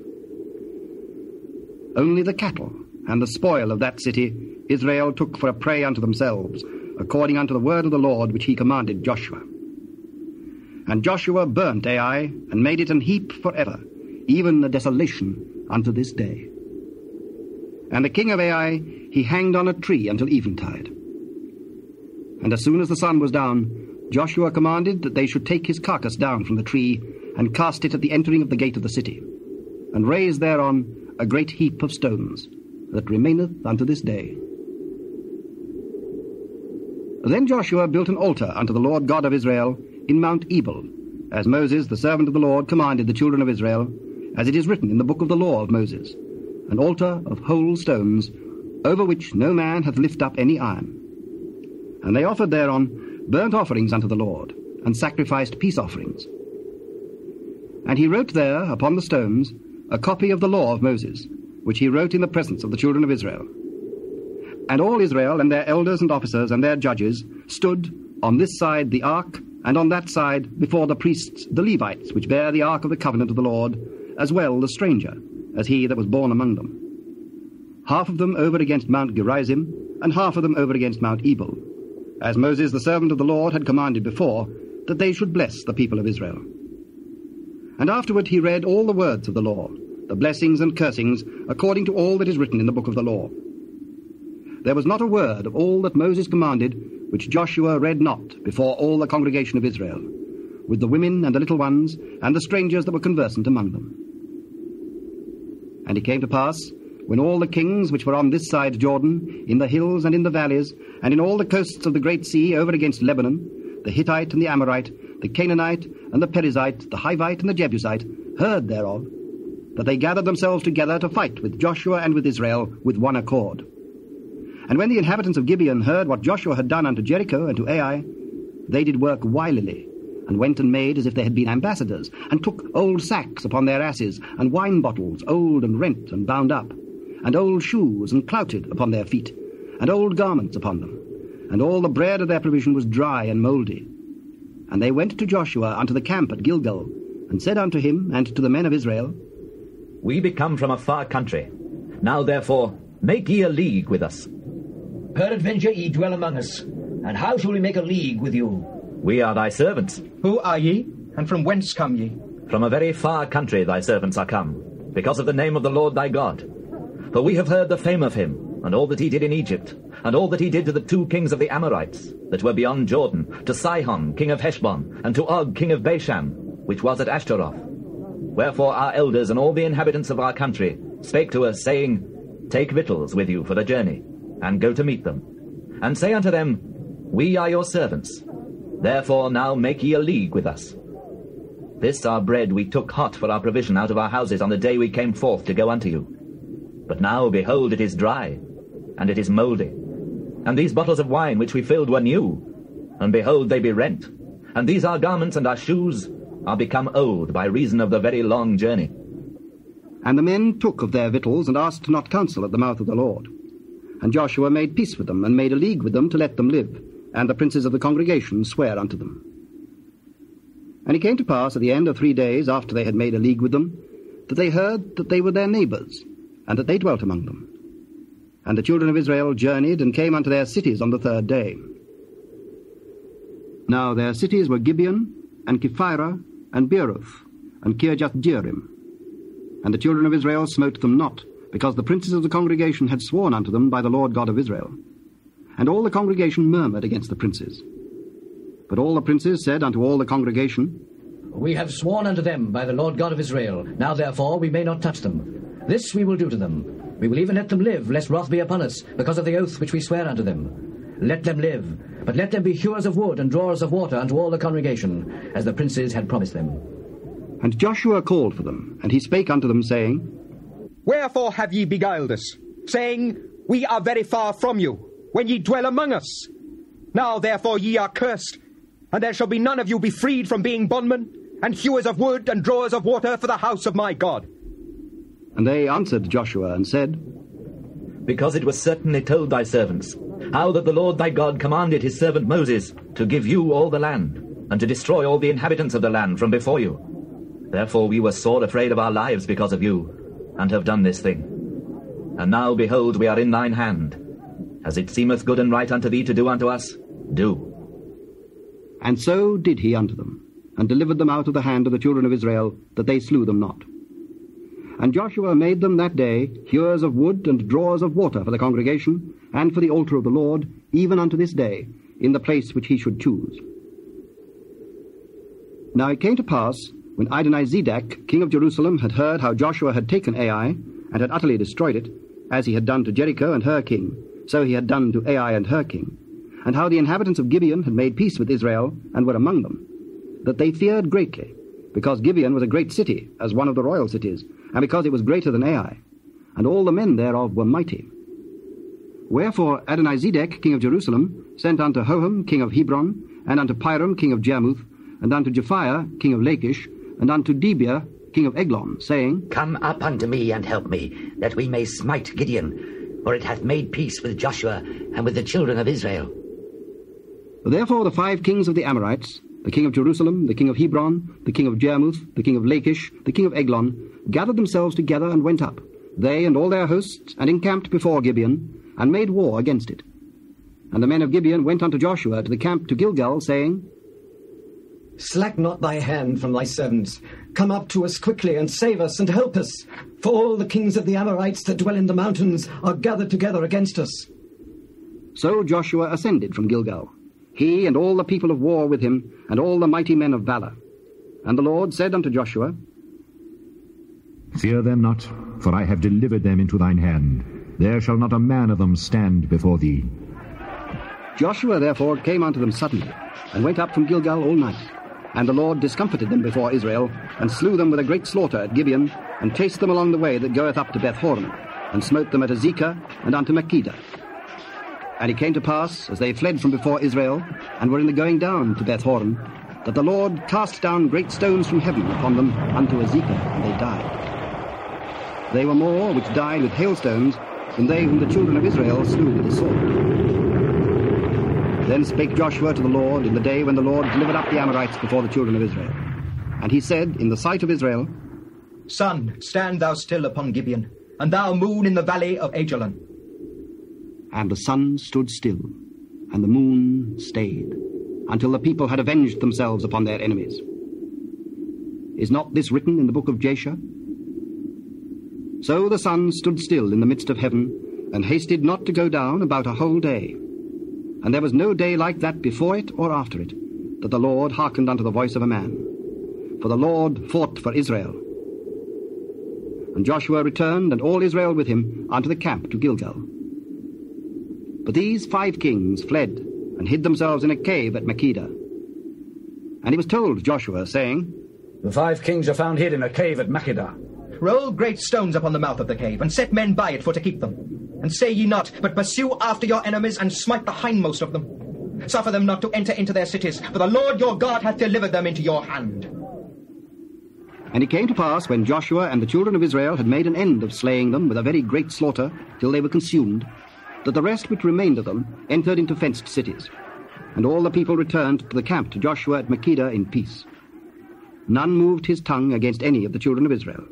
Only the cattle and the spoil of that city Israel took for a prey unto themselves, according unto the word of the Lord which he commanded Joshua. And Joshua burnt Ai, and made it an heap forever, even a desolation unto this day. And the king of Ai he hanged on a tree until eventide. And as soon as the sun was down, Joshua commanded that they should take his carcass down from the tree and cast it at the entering of the gate of the city, and raise thereon a great heap of stones, that remaineth unto this day. Then Joshua built an altar unto the Lord God of Israel in Mount Ebal, as Moses, the servant of the Lord, commanded the children of Israel, as it is written in the book of the law of Moses, an altar of whole stones, over which no man hath lift up any iron. And they offered thereon burnt offerings unto the Lord, and sacrificed peace offerings. And he wrote there upon the stones a copy of the law of Moses, which he wrote in the presence of the children of Israel. And all Israel and their elders and officers and their judges stood on this side the ark, and on that side before the priests the Levites, which bear the ark of the covenant of the Lord, as well the stranger, as he that was born among them. Half of them over against Mount Gerizim, and half of them over against Mount Ebal, as Moses the servant of the Lord had commanded before, that they should bless the people of Israel. And afterward he read all the words of the law, the blessings and cursings, according to all that is written in the book of the law. There was not a word of all that Moses commanded which Joshua read not before all the congregation of Israel, with the women and the little ones, and the strangers that were conversant among them. And it came to pass, when all the kings which were on this side Jordan, in the hills and in the valleys, and in all the coasts of the great sea over against Lebanon, the Hittite and the Amorite, the Canaanite and the Perizzite, the Hivite and the Jebusite, heard thereof, that they gathered themselves together to fight with Joshua and with Israel with one accord. And when the inhabitants of Gibeon heard what Joshua had done unto Jericho and to Ai, they did work wilily, and went and made as if they had been ambassadors, and took old sacks upon their asses, and wine bottles old and rent and bound up, and old shoes and clouted upon their feet, and old garments upon them, and all the bread of their provision was dry and mouldy. And they went to Joshua unto the camp at Gilgal, and said unto him and to the men of Israel, We be come from a far country. Now therefore make ye a league with us. Peradventure ye dwell among us, and how shall we make a league with you? We are thy servants. Who are ye, and from whence come ye? From a very far country thy servants are come, because of the name of the Lord thy God. For we have heard the fame of him, and all that he did in Egypt, and all that he did to the 2 kings of the Amorites, that were beyond Jordan, to Sihon king of Heshbon, and to Og king of Bashan, which was at Ashtaroth. Wherefore our elders and all the inhabitants of our country spake to us, saying, Take victuals with you for the journey, and go to meet them. And say unto them, We are your servants. Therefore now make ye a league with us. This our bread we took hot for our provision out of our houses on the day we came forth to go unto you. But now, behold, it is dry, and it is mouldy. And these bottles of wine which we filled were new, and behold, they be rent. And these our garments and our shoes are become old by reason of the very long journey. And the men took of their victuals, and asked not counsel at the mouth of the Lord. And Joshua made peace with them, and made a league with them to let them live, and the princes of the congregation sware unto them. And it came to pass at the end of 3 days after they had made a league with them, that they heard that they were their neighbours, and that they dwelt among them. And the children of Israel journeyed, and came unto their cities on the 3rd day. Now their cities were Gibeon, and Kephirah, and Beeroth, and Kirjath-jearim. And the children of Israel smote them not, because the princes of the congregation had sworn unto them by the Lord God of Israel. And all the congregation murmured against the princes. But all the princes said unto all the congregation, We have sworn unto them by the Lord God of Israel. Now therefore we may not touch them. This we will do to them. We will even let them live, lest wrath be upon us, because of the oath which we swear unto them. Let them live, but let them be hewers of wood and drawers of water unto all the congregation, as the princes had promised them. And Joshua called for them, and he spake unto them, saying, Wherefore have ye beguiled us, saying, We are very far from you, when ye dwell among us? Now therefore ye are cursed, and there shall be none of you be freed from being bondmen, and hewers of wood and drawers of water for the house of my God. And they answered Joshua, and said, Because it was certainly told thy servants, how that the Lord thy God commanded his servant Moses to give you all the land, and to destroy all the inhabitants of the land from before you. Therefore we were sore afraid of our lives because of you, and have done this thing. And now, behold, we are in thine hand. As it seemeth good and right unto thee to do unto us, do. And so did he unto them, and delivered them out of the hand of the children of Israel, that they slew them not. And Joshua made them that day hewers of wood and drawers of water for the congregation, and for the altar of the Lord, even unto this day, in the place which he should choose. Now it came to pass, when Adonizedek, king of Jerusalem, had heard how Joshua had taken Ai, and had utterly destroyed it, as he had done to Jericho and her king, so he had done to Ai and her king, and how the inhabitants of Gibeon had made peace with Israel, and were among them, that they feared greatly, because Gibeon was a great city, as one of the royal cities, and because it was greater than Ai, and all the men thereof were mighty. Wherefore Adonizedek, king of Jerusalem, sent unto Hoham, king of Hebron, and unto Piram, king of Jarmuth, and unto Japhiah, king of Lachish, and unto Debir, king of Eglon, saying, Come up unto me and help me, that we may smite Gideon, for it hath made peace with Joshua and with the children of Israel. Therefore the 5 kings of the Amorites, the king of Jerusalem, the king of Hebron, the king of Jarmuth, the king of Lachish, the king of Eglon, gathered themselves together and went up, they and all their hosts, and encamped before Gibeon, and made war against it. And the men of Gibeon went unto Joshua to the camp to Gilgal, saying, Slack not thy hand from thy servants. Come up to us quickly, and save us, and help us. For all the kings of the Amorites that dwell in the mountains are gathered together against us. So Joshua ascended from Gilgal, he and all the people of war with him, and all the mighty men of valour. And the Lord said unto Joshua, Fear them not, for I have delivered them into thine hand. There shall not a man of them stand before thee. Joshua therefore came unto them suddenly, and went up from Gilgal all night. And the Lord discomfited them before Israel, and slew them with a great slaughter at Gibeon, and chased them along the way that goeth up to Beth-horon, and smote them at Azekah, and unto Makkedah. And it came to pass, as they fled from before Israel, and were in the going down to Beth-horon, that the Lord cast down great stones from heaven upon them unto Azekah, and they died. They were more which died with hailstones than they whom the children of Israel slew with the sword. Then spake Joshua to the Lord in the day when the Lord delivered up the Amorites before the children of Israel. And he said in the sight of Israel, Sun, stand thou still upon Gibeon, and thou moon in the valley of Ajalon. And the sun stood still, and the moon stayed, until the people had avenged themselves upon their enemies. Is not this written in the book of Jasher? So the sun stood still in the midst of heaven, and hasted not to go down about a whole day. And there was no day like that before it or after it, that the Lord hearkened unto the voice of a man. For the Lord fought for Israel. And Joshua returned, and all Israel with him, unto the camp to Gilgal. But these 5 kings fled, and hid themselves in a cave at Makkedah. And it was told Joshua, saying, The 5 kings are found hid in a cave at Makkedah. Roll great stones upon the mouth of the cave, and set men by it for to keep them. And say ye not, but pursue after your enemies, and smite the hindmost of them. Suffer them not to enter into their cities, for the Lord your God hath delivered them into your hand. And it came to pass, when Joshua and the children of Israel had made an end of slaying them with a very great slaughter, till they were consumed, that the rest which remained of them entered into fenced cities. And all the people returned to the camp to Joshua at Makkedah in peace. None moved his tongue against any of the children of Israel.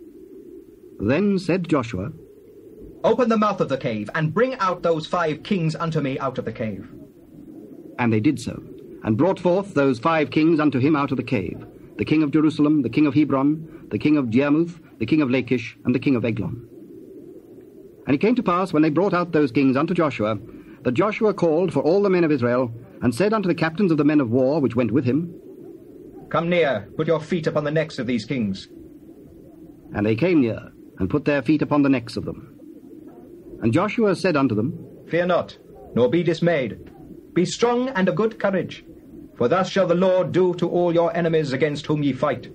Then said Joshua, Open the mouth of the cave, and bring out those 5 kings unto me out of the cave. And they did so, and brought forth those 5 kings unto him out of the cave, the king of Jerusalem, the king of Hebron, the king of Jarmuth, the king of Lachish, and the king of Eglon. And it came to pass, when they brought out those kings unto Joshua, that Joshua called for all the men of Israel, and said unto the captains of the men of war which went with him, Come near, put your feet upon the necks of these kings. And they came near, and put their feet upon the necks of them. And Joshua said unto them, Fear not, nor be dismayed. Be strong and of good courage, for thus shall the Lord do to all your enemies against whom ye fight.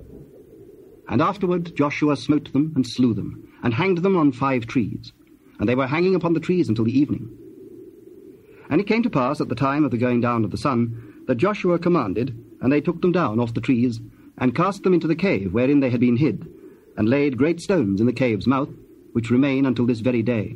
And afterward Joshua smote them, and slew them, and hanged them on 5 trees. And they were hanging upon the trees until the evening. And it came to pass at the time of the going down of the sun, that Joshua commanded, and they took them down off the trees, and cast them into the cave wherein they had been hid, and laid great stones in the cave's mouth, which remain until this very day.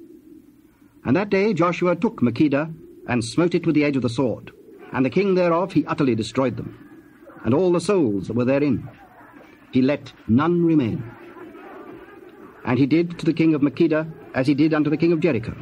And that day Joshua took Makkedah, and smote it with the edge of the sword, and the king thereof he utterly destroyed them, and all the souls that were therein. He let none remain. And he did to the king of Makkedah as he did unto the king of Jericho.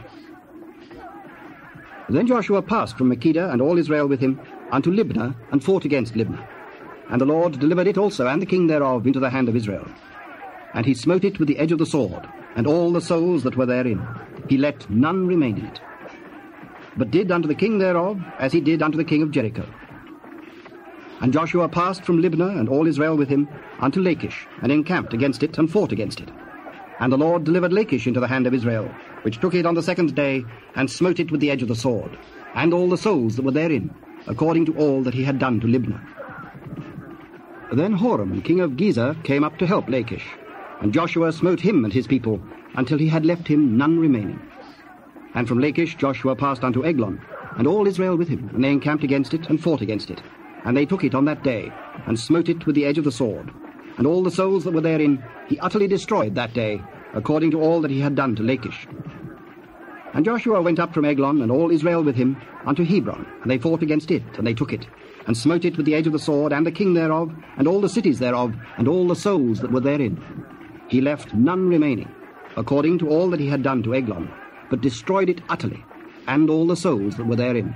Then Joshua passed from Makkedah, and all Israel with him, unto Libnah, and fought against Libnah. And the Lord delivered it also, and the king thereof, into the hand of Israel. And he smote it with the edge of the sword, and all the souls that were therein. He let none remain in it, but did unto the king thereof as he did unto the king of Jericho. And Joshua passed from Libnah, and all Israel with him, unto Lachish, and encamped against it, and fought against it. And the Lord delivered Lachish into the hand of Israel, which took it on the second day, and smote it with the edge of the sword, and all the souls that were therein, according to all that he had done to Libnah. Then Horam, king of Gezer, came up to help Lachish, and Joshua smote him and his people, until he had left him none remaining. And from Lachish Joshua passed unto Eglon, and all Israel with him, and they encamped against it, and fought against it. And they took it on that day, and smote it with the edge of the sword. And all the souls that were therein he utterly destroyed that day, according to all that he had done to Lachish. And Joshua went up from Eglon, and all Israel with him, unto Hebron, and they fought against it, and they took it, and smote it with the edge of the sword, and the king thereof, and all the cities thereof, and all the souls that were therein. He left none remaining, according to all that he had done to Eglon, but destroyed it utterly, and all the souls that were therein.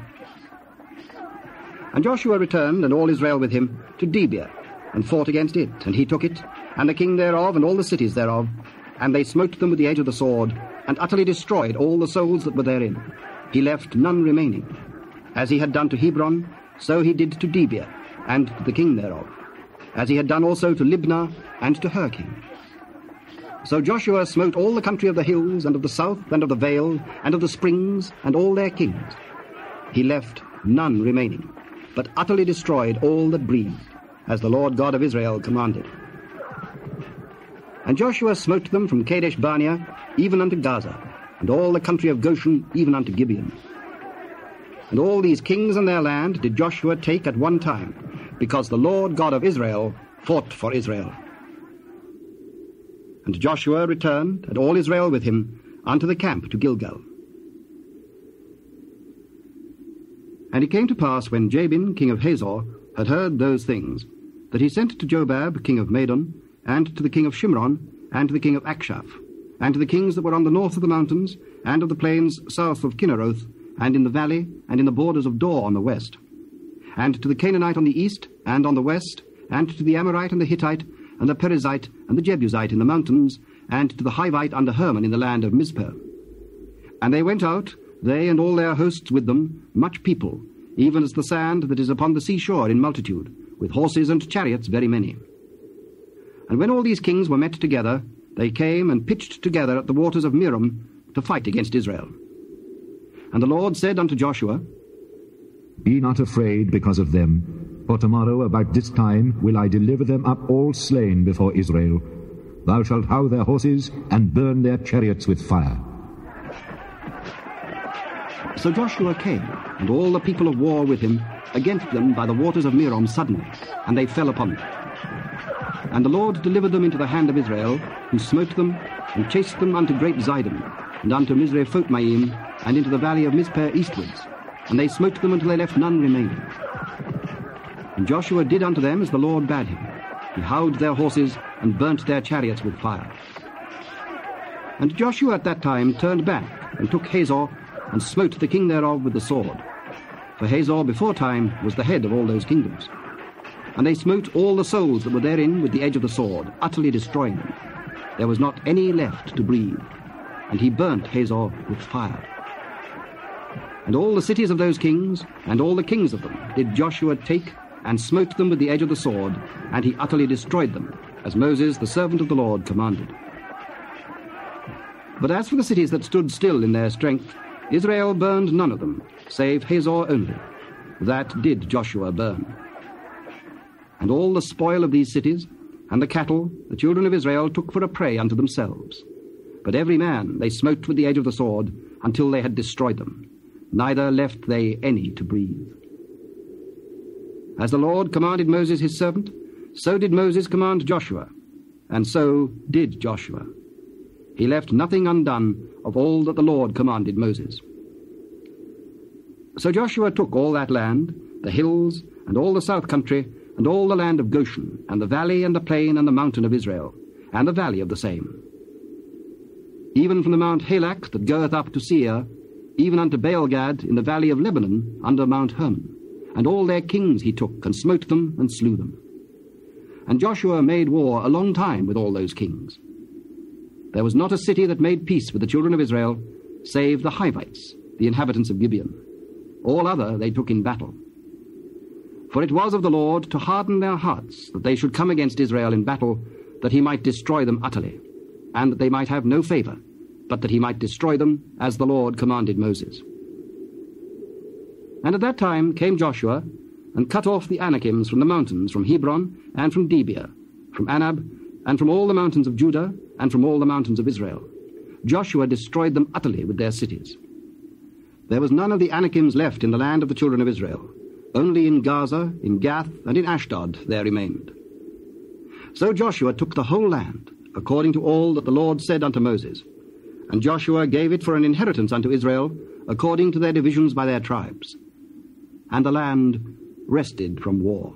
And Joshua returned, and all Israel with him, to Debir, and fought against it, and he took it, and the king thereof, and all the cities thereof, and they smote them with the edge of the sword, and utterly destroyed all the souls that were therein. He left none remaining. As he had done to Hebron, so he did to Debir, and to the king thereof, as he had done also to Libnah, and to her king. So Joshua smote all the country of the hills, and of the south, and of the vale, and of the springs, and all their kings. He left none remaining, but utterly destroyed all that breathed, as the Lord God of Israel commanded. And Joshua smote them from Kadesh Barnea even unto Gaza, and all the country of Goshen even unto Gibeon. And all these kings and their land did Joshua take at one time, because the Lord God of Israel fought for Israel. And Joshua returned, and all Israel with him, unto the camp to Gilgal. And it came to pass, when Jabin, king of Hazor, had heard those things, that he sent to Jobab, king of Madon, and to the king of Shimron, and to the king of Akshaph, and to the kings that were on the north of the mountains, and of the plains south of Kinneroth, and in the valley, and in the borders of Dor on the west, and to the Canaanite on the east, and on the west, and to the Amorite and the Hittite, and the Perizzite, and the Jebusite in the mountains, and to the Hivite under Hermon in the land of Mizpeh. And they went out, they and all their hosts with them, much people, even as the sand that is upon the seashore in multitude, with horses and chariots very many. And when all these kings were met together, they came and pitched together at the waters of Merom to fight against Israel. And the Lord said unto Joshua, Be not afraid because of them, for tomorrow about this time will I deliver them up all slain before Israel. Thou shalt hough their horses, and burn their chariots with fire. So Joshua came, and all the people of war with him, against them by the waters of Merom suddenly, and they fell upon them. And the Lord delivered them into the hand of Israel, who smote them, and chased them unto great Zidon, and unto Misrephothmaim, and into the valley of Mizpeh eastwards, and they smote them until they left none remaining. And Joshua did unto them as the Lord bade him. He howed their horses, and burnt their chariots with fire. And Joshua at that time turned back, and took Hazor, and smote the king thereof with the sword. For Hazor before time was the head of all those kingdoms. And they smote all the souls that were therein with the edge of the sword, utterly destroying them. There was not any left to breathe. And he burnt Hazor with fire. And all the cities of those kings, and all the kings of them, did Joshua take, and smote them with the edge of the sword, and he utterly destroyed them, as Moses the servant of the Lord commanded. But as for the cities that stood still in their strength, Israel burned none of them, save Hazor only. That did Joshua burn. And all the spoil of these cities, and the cattle, the children of Israel took for a prey unto themselves. But every man they smote with the edge of the sword, until they had destroyed them. Neither left they any to breathe. As the Lord commanded Moses his servant, so did Moses command Joshua, and so did Joshua. He left nothing undone of all that the Lord commanded Moses. So Joshua took all that land, the hills, and all the south country, and all the land of Goshen, and the valley, and the plain, and the mountain of Israel, and the valley of the same. Even from the Mount Halak that goeth up to Seir, even unto Baalgad in the valley of Lebanon, under Mount Hermon. And all their kings he took, and smote them, and slew them. And Joshua made war a long time with all those kings. There was not a city that made peace with the children of Israel, save the Hivites, the inhabitants of Gibeon. All other they took in battle. For it was of the Lord to harden their hearts, that they should come against Israel in battle, that he might destroy them utterly, and that they might have no favour, but that he might destroy them, as the Lord commanded Moses. And at that time came Joshua, and cut off the Anakims from the mountains, from Hebron, and from Debir, from Anab, and from all the mountains of Judah, and from all the mountains of Israel. Joshua destroyed them utterly with their cities. There was none of the Anakims left in the land of the children of Israel. Only in Gaza, in Gath, and in Ashdod there remained. So Joshua took the whole land, according to all that the Lord said unto Moses. And Joshua gave it for an inheritance unto Israel, according to their divisions by their tribes. And the land rested from war.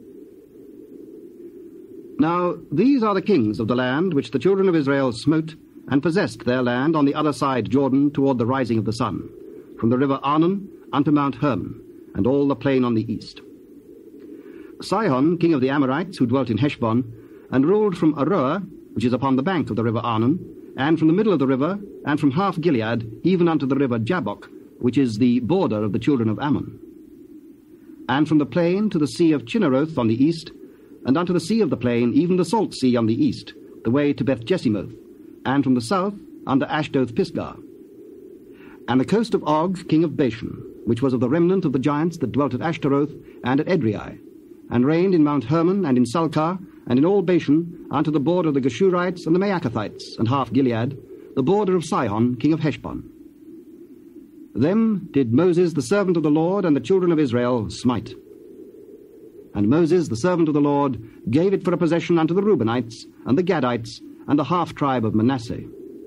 Now these are the kings of the land which the children of Israel smote, and possessed their land on the other side Jordan toward the rising of the sun, from the river Arnon unto Mount Hermon, and all the plain on the east. Sihon, king of the Amorites, who dwelt in Heshbon, and ruled from Aroer, which is upon the bank of the river Arnon, and from the middle of the river, and from half Gilead, even unto the river Jabbok, which is the border of the children of Ammon. And from the plain to the sea of Chinneroth on the east, and unto the sea of the plain, even the salt sea on the east, the way to Beth-Jesimoth, and from the south under Ashdoth-Pisgah. And the coast of Og, king of Bashan, which was of the remnant of the giants that dwelt at Ashtaroth and at Edrei, and reigned in Mount Hermon and in Salcah, and in all Bashan, unto the border of the Geshurites and the Maacathites, and half Gilead, the border of Sihon, king of Heshbon. Them did Moses the servant of the Lord and the children of Israel smite. And Moses the servant of the Lord gave it for a possession unto the Reubenites, and the Gadites, and the half-tribe of Manasseh.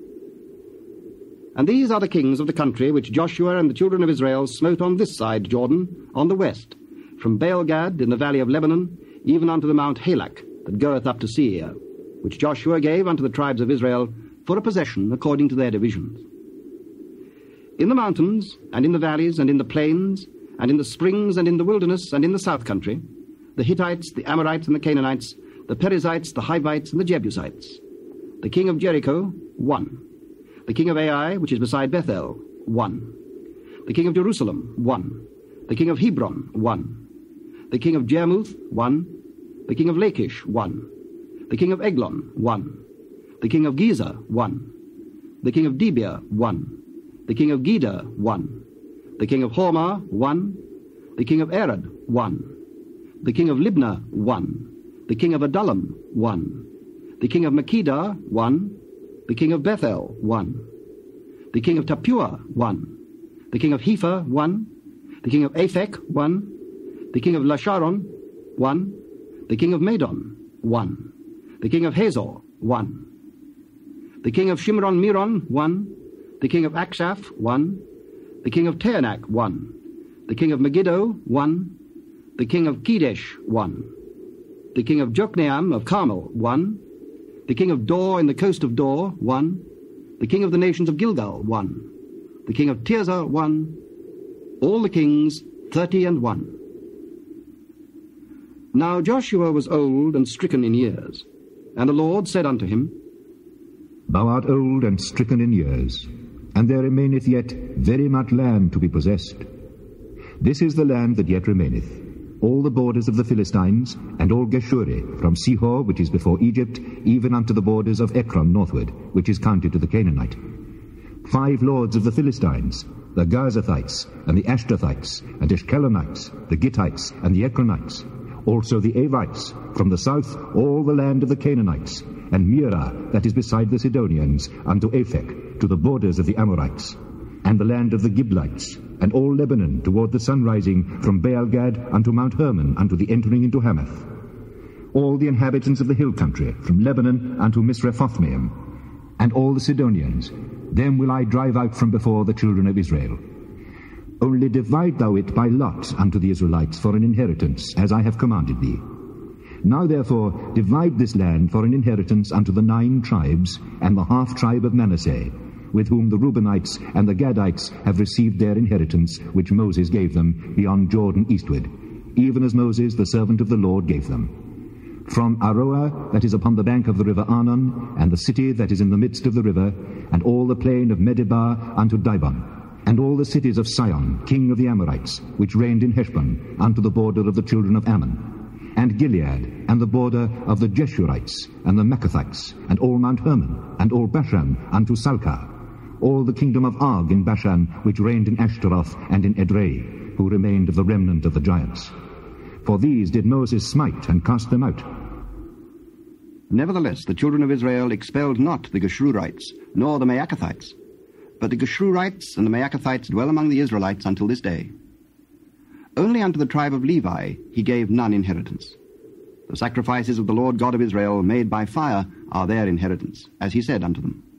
And these are the kings of the country which Joshua and the children of Israel smote on this side Jordan, on the west, from Baal-Gad in the valley of Lebanon, even unto the Mount Halak, that goeth up to Seir, which Joshua gave unto the tribes of Israel for a possession according to their divisions. In the mountains, and in the valleys, and in the plains, and in the springs, and in the wilderness, and in the south country, the Hittites, the Amorites, and the Canaanites, the Perizzites, the Hivites, and the Jebusites. The king of Jericho, 1. The king of Ai, which is beside Bethel, 1. The king of Jerusalem, 1. The king of Hebron, 1. The king of Jarmuth, 1. The king of Lachish, 1. The king of Eglon, 1. The king of Gezer, 1. The king of Debir, 1. The king of Geder, 1. The king of Hormah, 1. The king of Arad, 1. The king of Libnah, 1. The king of Adullam, 1. The king of Makkedah, 1. The king of Bethel, 1. The king of Tappuah, 1. The king of Hepher, 1. The king of Aphek, 1. The king of Lasharon, 1. The king of Madon, 1. The king of Hazor, 1. The king of Shimron-Meron, 1. The king of Akshaph, 1. The king of Taanach, 1. The king of Megiddo, 1. The king of Kedesh, 1. The king of Jokneam of Carmel, 1. The king of Dor in the coast of Dor, 1. The king of the nations of Gilgal, 1. The king of Tirzah, 1. All the kings, 31. Now Joshua was old and stricken in years, and the Lord said unto him, Thou art old and stricken in years, and there remaineth yet very much land to be possessed. This is the land that yet remaineth, all the borders of the Philistines, and all Geshuri, from Sihor, which is before Egypt, even unto the borders of Ekron northward, which is counted to the Canaanite. 5 lords of the Philistines, the Garzathites, and the Ashtothites, and Ashkelonites, the Gittites, and the Ekronites, also the Avites, from the south all the land of the Canaanites, and Mearah, that is beside the Sidonians, unto Aphek, to the borders of the Amorites, and the land of the Giblites, and all Lebanon toward the sun rising, from Baal-Gad unto Mount Hermon, unto the entering into Hamath. All the inhabitants of the hill country, from Lebanon unto Misrephothmaim, and all the Sidonians, them will I drive out from before the children of Israel. Only divide thou it by lot unto the Israelites for an inheritance, as I have commanded thee. Now therefore divide this land for an inheritance unto the 9 tribes, and the half-tribe of Manasseh, with whom the Reubenites and the Gadites have received their inheritance, which Moses gave them beyond Jordan eastward, even as Moses the servant of the Lord gave them. From Aroer, that is upon the bank of the river Arnon, and the city that is in the midst of the river, and all the plain of Medeba unto Dibon, and all the cities of Sihon, king of the Amorites, which reigned in Heshbon, unto the border of the children of Ammon, and Gilead, and the border of the Jeshurites, and the Maccathites, and all Mount Hermon, and all Bashan, unto Salcah, all the kingdom of Og in Bashan, which reigned in Ashtaroth and in Edrei, who remained of the remnant of the giants. For these did Moses smite, and cast them out. Nevertheless, the children of Israel expelled not the Geshurites, nor the Maacathites. But the Geshurites and the Maacathites dwell among the Israelites until this day. Only unto the tribe of Levi he gave none inheritance. The sacrifices of the Lord God of Israel, made by fire, are their inheritance, as he said unto them.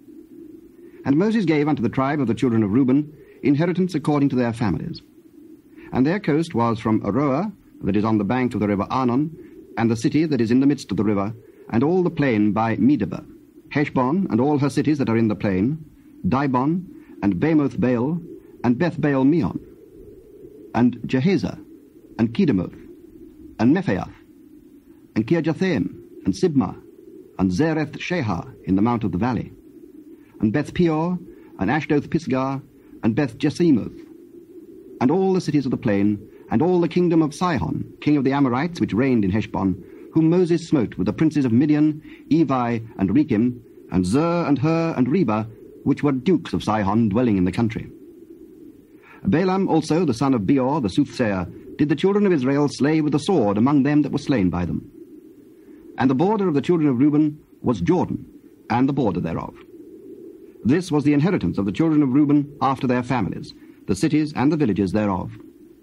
And Moses gave unto the tribe of the children of Reuben inheritance according to their families. And their coast was from Aroer, that is on the bank of the river Arnon, and the city that is in the midst of the river, and all the plain by Medeba, Heshbon, and all her cities that are in the plain, Dibon, and Bamoth Baal, and Beth Baal Meon, and Jehazer, and Kedemoth, and Mephaath, and Kirjathaim, and Sibmah, and Zereth Shehar in the mount of the valley, and Beth Peor, and Ashdoth Pisgah, and Beth Jesimoth, and all the cities of the plain, and all the kingdom of Sihon, king of the Amorites, which reigned in Heshbon, whom Moses smote with the princes of Midian, Evi, and Rekem, and Zur, and Hur, and Reba, which were dukes of Sihon, dwelling in the country. Balaam also, the son of Beor, the soothsayer, did the children of Israel slay with the sword among them that were slain by them. And the border of the children of Reuben was Jordan, and the border thereof. This was the inheritance of the children of Reuben after their families, the cities and the villages thereof.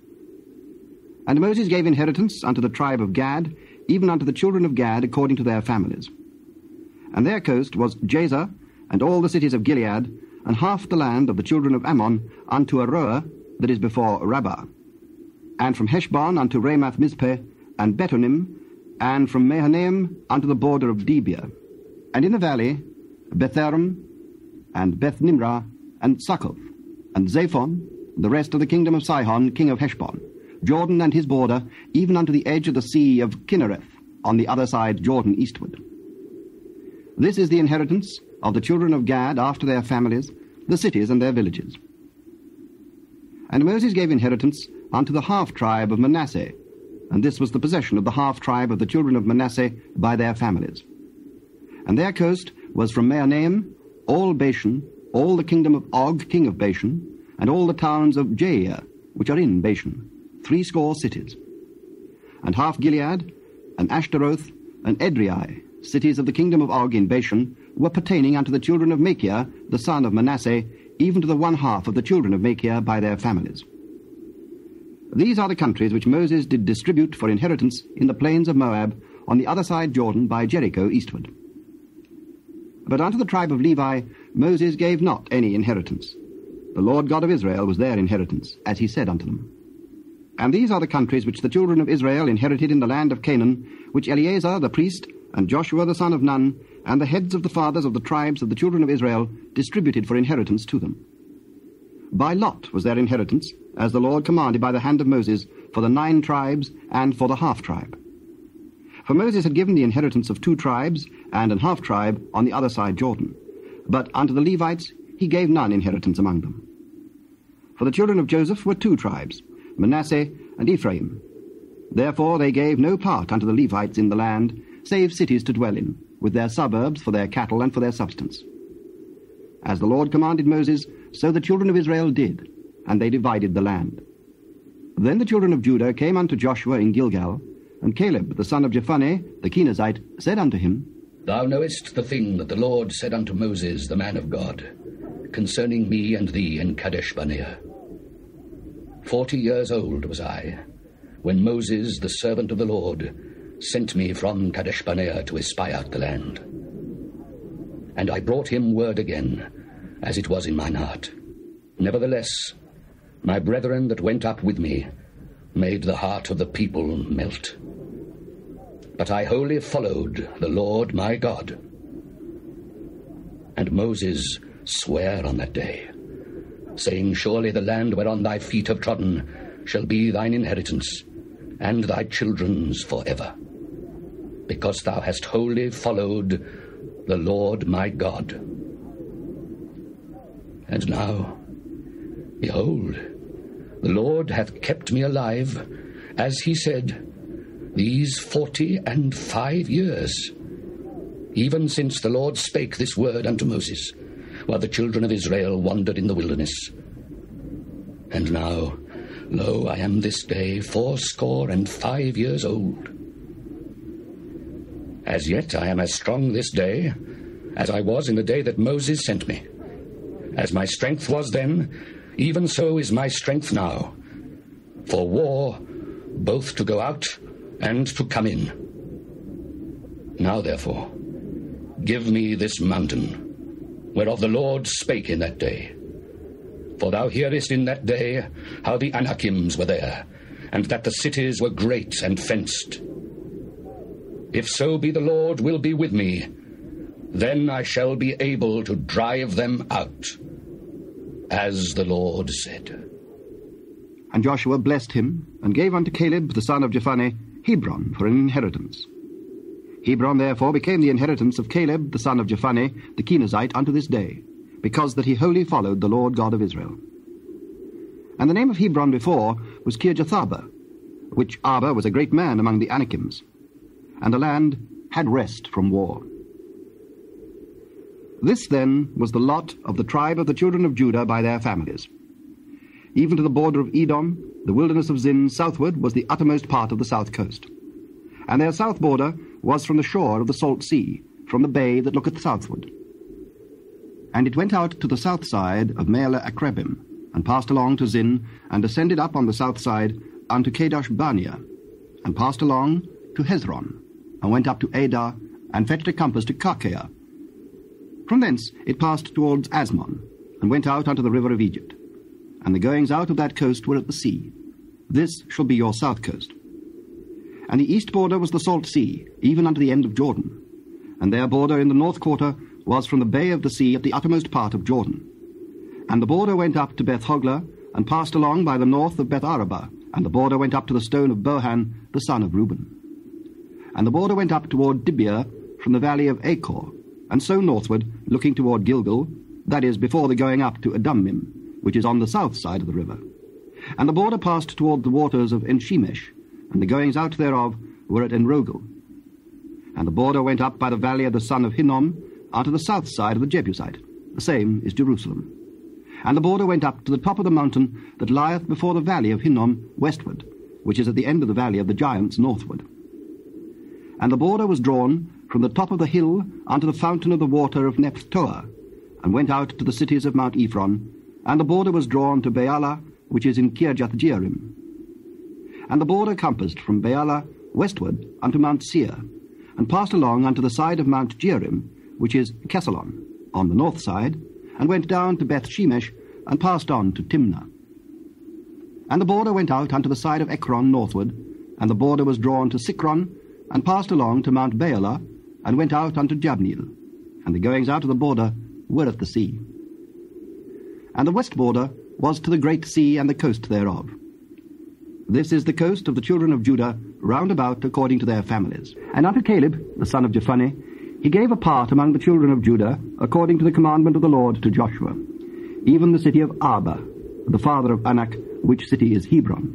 And Moses gave inheritance unto the tribe of Gad, even unto the children of Gad according to their families. And their coast was Jazer, and all the cities of Gilead, and half the land of the children of Ammon unto Aroer, that is before Rabbah, and from Heshbon unto Ramath Mizpeh, and Betonim, and from Mahanaim unto the border of Debir, and in the valley Betharam, and Beth Nimrah, and Succoth, and Zaphon, the rest of the kingdom of Sihon, king of Heshbon, Jordan and his border, even unto the edge of the sea of Kinnereth, on the other side Jordan eastward. This is the inheritance of the children of Gad after their families, the cities and their villages. And Moses gave inheritance unto the half-tribe of Manasseh, and this was the possession of the half-tribe of the children of Manasseh by their families. And their coast was from Mahanaim, all Bashan, all the kingdom of Og, king of Bashan, and all the towns of Jair, which are in Bashan, 80 cities. And half Gilead, and Ashtaroth, and Edrei, cities of the kingdom of Og in Bashan, were pertaining unto the children of Machir, the son of Manasseh, even to the 1/2 of the children of Machir by their families. These are the countries which Moses did distribute for inheritance in the plains of Moab, on the other side Jordan by Jericho eastward. But unto the tribe of Levi Moses gave not any inheritance. The Lord God of Israel was their inheritance, as he said unto them. And these are the countries which the children of Israel inherited in the land of Canaan, which Eleazar the priest, and Joshua the son of Nun, and the heads of the fathers of the tribes of the children of Israel distributed for inheritance to them. By lot was their inheritance, as the Lord commanded by the hand of Moses, for the 9 tribes and for the half-tribe. For Moses had given the inheritance of 2 tribes and an half-tribe on the other side Jordan, but unto the Levites he gave none inheritance among them. For the children of Joseph were 2 tribes, Manasseh and Ephraim. Therefore they gave no part unto the Levites in the land, save cities to dwell in, with their suburbs for their cattle and for their substance. As the Lord commanded Moses, so the children of Israel did, and they divided the land. Then the children of Judah came unto Joshua in Gilgal, and Caleb the son of Jephunneh the Kenizzite said unto him, Thou knowest the thing that the Lord said unto Moses the man of God, concerning me and thee in Kadesh-barnea. 40 years old was I, when Moses the servant of the Lord sent me from Kadesh-barnea to espy out the land. And I brought him word again, as it was in mine heart. Nevertheless, my brethren that went up with me made the heart of the people melt. But I wholly followed the Lord my God. And Moses sware on that day, saying, Surely the land whereon thy feet have trodden shall be thine inheritance, and thy children's forever, because thou hast wholly followed the Lord my God. And now, Behold, the Lord hath kept me alive, as he said, these 45 years, even since the Lord spake this word unto Moses, while the children of Israel wandered in the wilderness. And now, lo, I am this day 85 years old. As yet I am as strong this day as I was in the day that Moses sent me. As my strength was then, even so is my strength now, for war, both to go out and to come in. Now therefore, give me this mountain, whereof the Lord spake in that day. For thou hearest in that day how the Anakims were there, and that the cities were great and fenced. If so be the Lord will be with me, then I shall be able to drive them out, as the Lord said. And Joshua blessed him, and gave unto Caleb the son of Jephunneh Hebron for an inheritance. Hebron therefore became the inheritance of Caleb the son of Jephunneh the Kenizzite unto this day, because that he wholly followed the Lord God of Israel. And the name of Hebron before was Kirjatharba, which Arba was a great man among the Anakims, and the land had rest from war. This then was the lot of the tribe of the children of Judah by their families. Even to the border of Edom, the wilderness of Zin southward was the uttermost part of the south coast. And their south border was from the shore of the salt sea, from the bay that looketh southward. And it went out to the south side of Me'ala Akrebim, and passed along to Zin, and ascended up on the south side unto Kadesh Barnea, and passed along to Hezron, and went up to Adah, and fetched a compass to Karkea. From thence it passed towards Asmon, and went out unto the river of Egypt. And the goings out of that coast were at the sea. This shall be your south coast. And the east border was the salt sea, even unto the end of Jordan. And their border in the north quarter was from the bay of the sea at the uttermost part of Jordan. And the border went up to Beth Hoglah, and passed along by the north of Beth Arabah, and the border went up to the stone of Bohan, the son of Reuben. And the border went up toward Dibir from the valley of Achor, and so northward, looking toward Gilgal, that is, before the going up to Adummim, which is on the south side of the river. And the border passed toward the waters of Enshemesh, and the goings out thereof were at Enrogel. And the border went up by the valley of the son of Hinnom, unto the south side of the Jebusite. The same is Jerusalem. And the border went up to the top of the mountain that lieth before the valley of Hinnom westward, which is at the end of the valley of the giants northward. And the border was drawn from the top of the hill unto the fountain of the water of Nephtoah, and went out to the cities of Mount Ephron, and the border was drawn to Baalah, which is in Kirjath-jearim. And the border compassed from Baalah westward unto Mount Seir, and passed along unto the side of Mount Jearim, which is Kesalon, on the north side, and went down to Beth-shemesh, and passed on to Timnah. And the border went out unto the side of Ekron northward, and the border was drawn to Sikron, and passed along to Mount Baalah, and went out unto Jabneel, and the goings out of the border were at the sea. And the west border was to the great sea and the coast thereof. This is the coast of the children of Judah, round about according to their families. And unto Caleb, the son of Jephunneh, he gave a part among the children of Judah, according to the commandment of the Lord to Joshua, even the city of Arba, the father of Anak, which city is Hebron.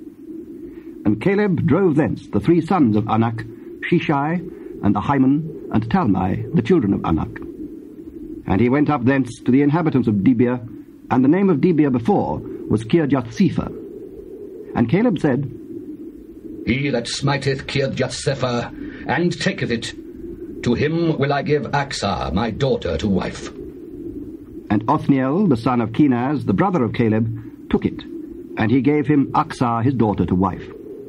And Caleb drove thence the 3 sons of Anak, Shishai, and Ahiman, and Talmai, the children of Anak. And he went up thence to the inhabitants of Debir, and the name of Debir before was Kirjath-sepher. And Caleb said, He that smiteth Kirjath-sepher, and taketh it, to him will I give Achsah, my daughter, to wife. And Othniel, the son of Kenaz, the brother of Caleb, took it, and he gave him Achsah his daughter to wife.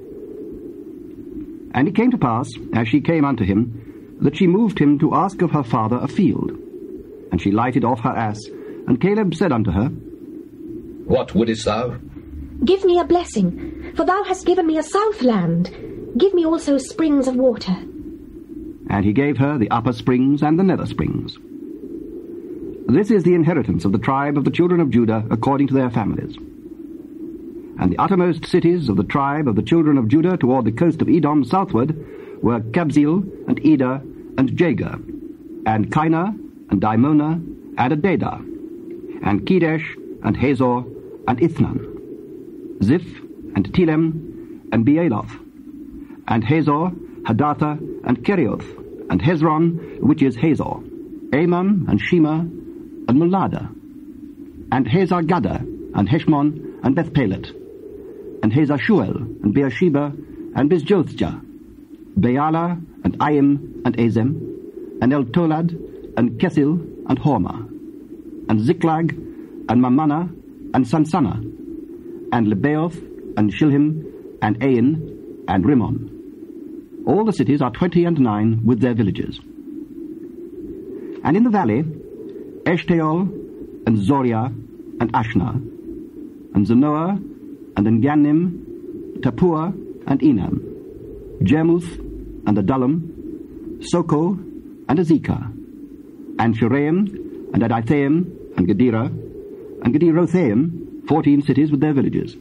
And it came to pass, as she came unto him, that she moved him to ask of her father a field. And she lighted off her ass, and Caleb said unto her, What wouldest thou? Give me a blessing, for thou hast given me a south land. Give me also springs of water. And he gave her the upper springs and the nether springs. This is the inheritance of the tribe of the children of Judah according to their families. And the uttermost cities of the tribe of the children of Judah toward the coast of Edom southward were Kabzeel, and Eder, and Jagur, and Kainah, and Dimona, and Adadah, and Kedesh, and Hazor, and Ithnan, Ziph, and Telem, and Bealoth, and Hazor, Hadatha, and Kerioth, and Hezron, which is Hazor, Amon, and Shema, and Mulada, and Hazar-Gada, and Heshmon, and Bethpelet, and Hazar-Shuel, and Beersheba, and Bizjothjah, Beala, and Aim, and Azem, and El-Tolad, and Kesil, and Hormah, and Ziklag, and Mamana, and Sansana, and Lebaoth, and Shilhim, and Ain, and Rimmon. All the cities are 29 with their villages. And in the valley, Eshtaol, and Zoria, and Ashna, and Zanoah, and Engannim, Tapua, and Enam, Jarmuth, and Adullam, Soko, and Azekah, and Shiraim, and Adithaim, and Gedera, and Gederothaim, 14 cities with their villages,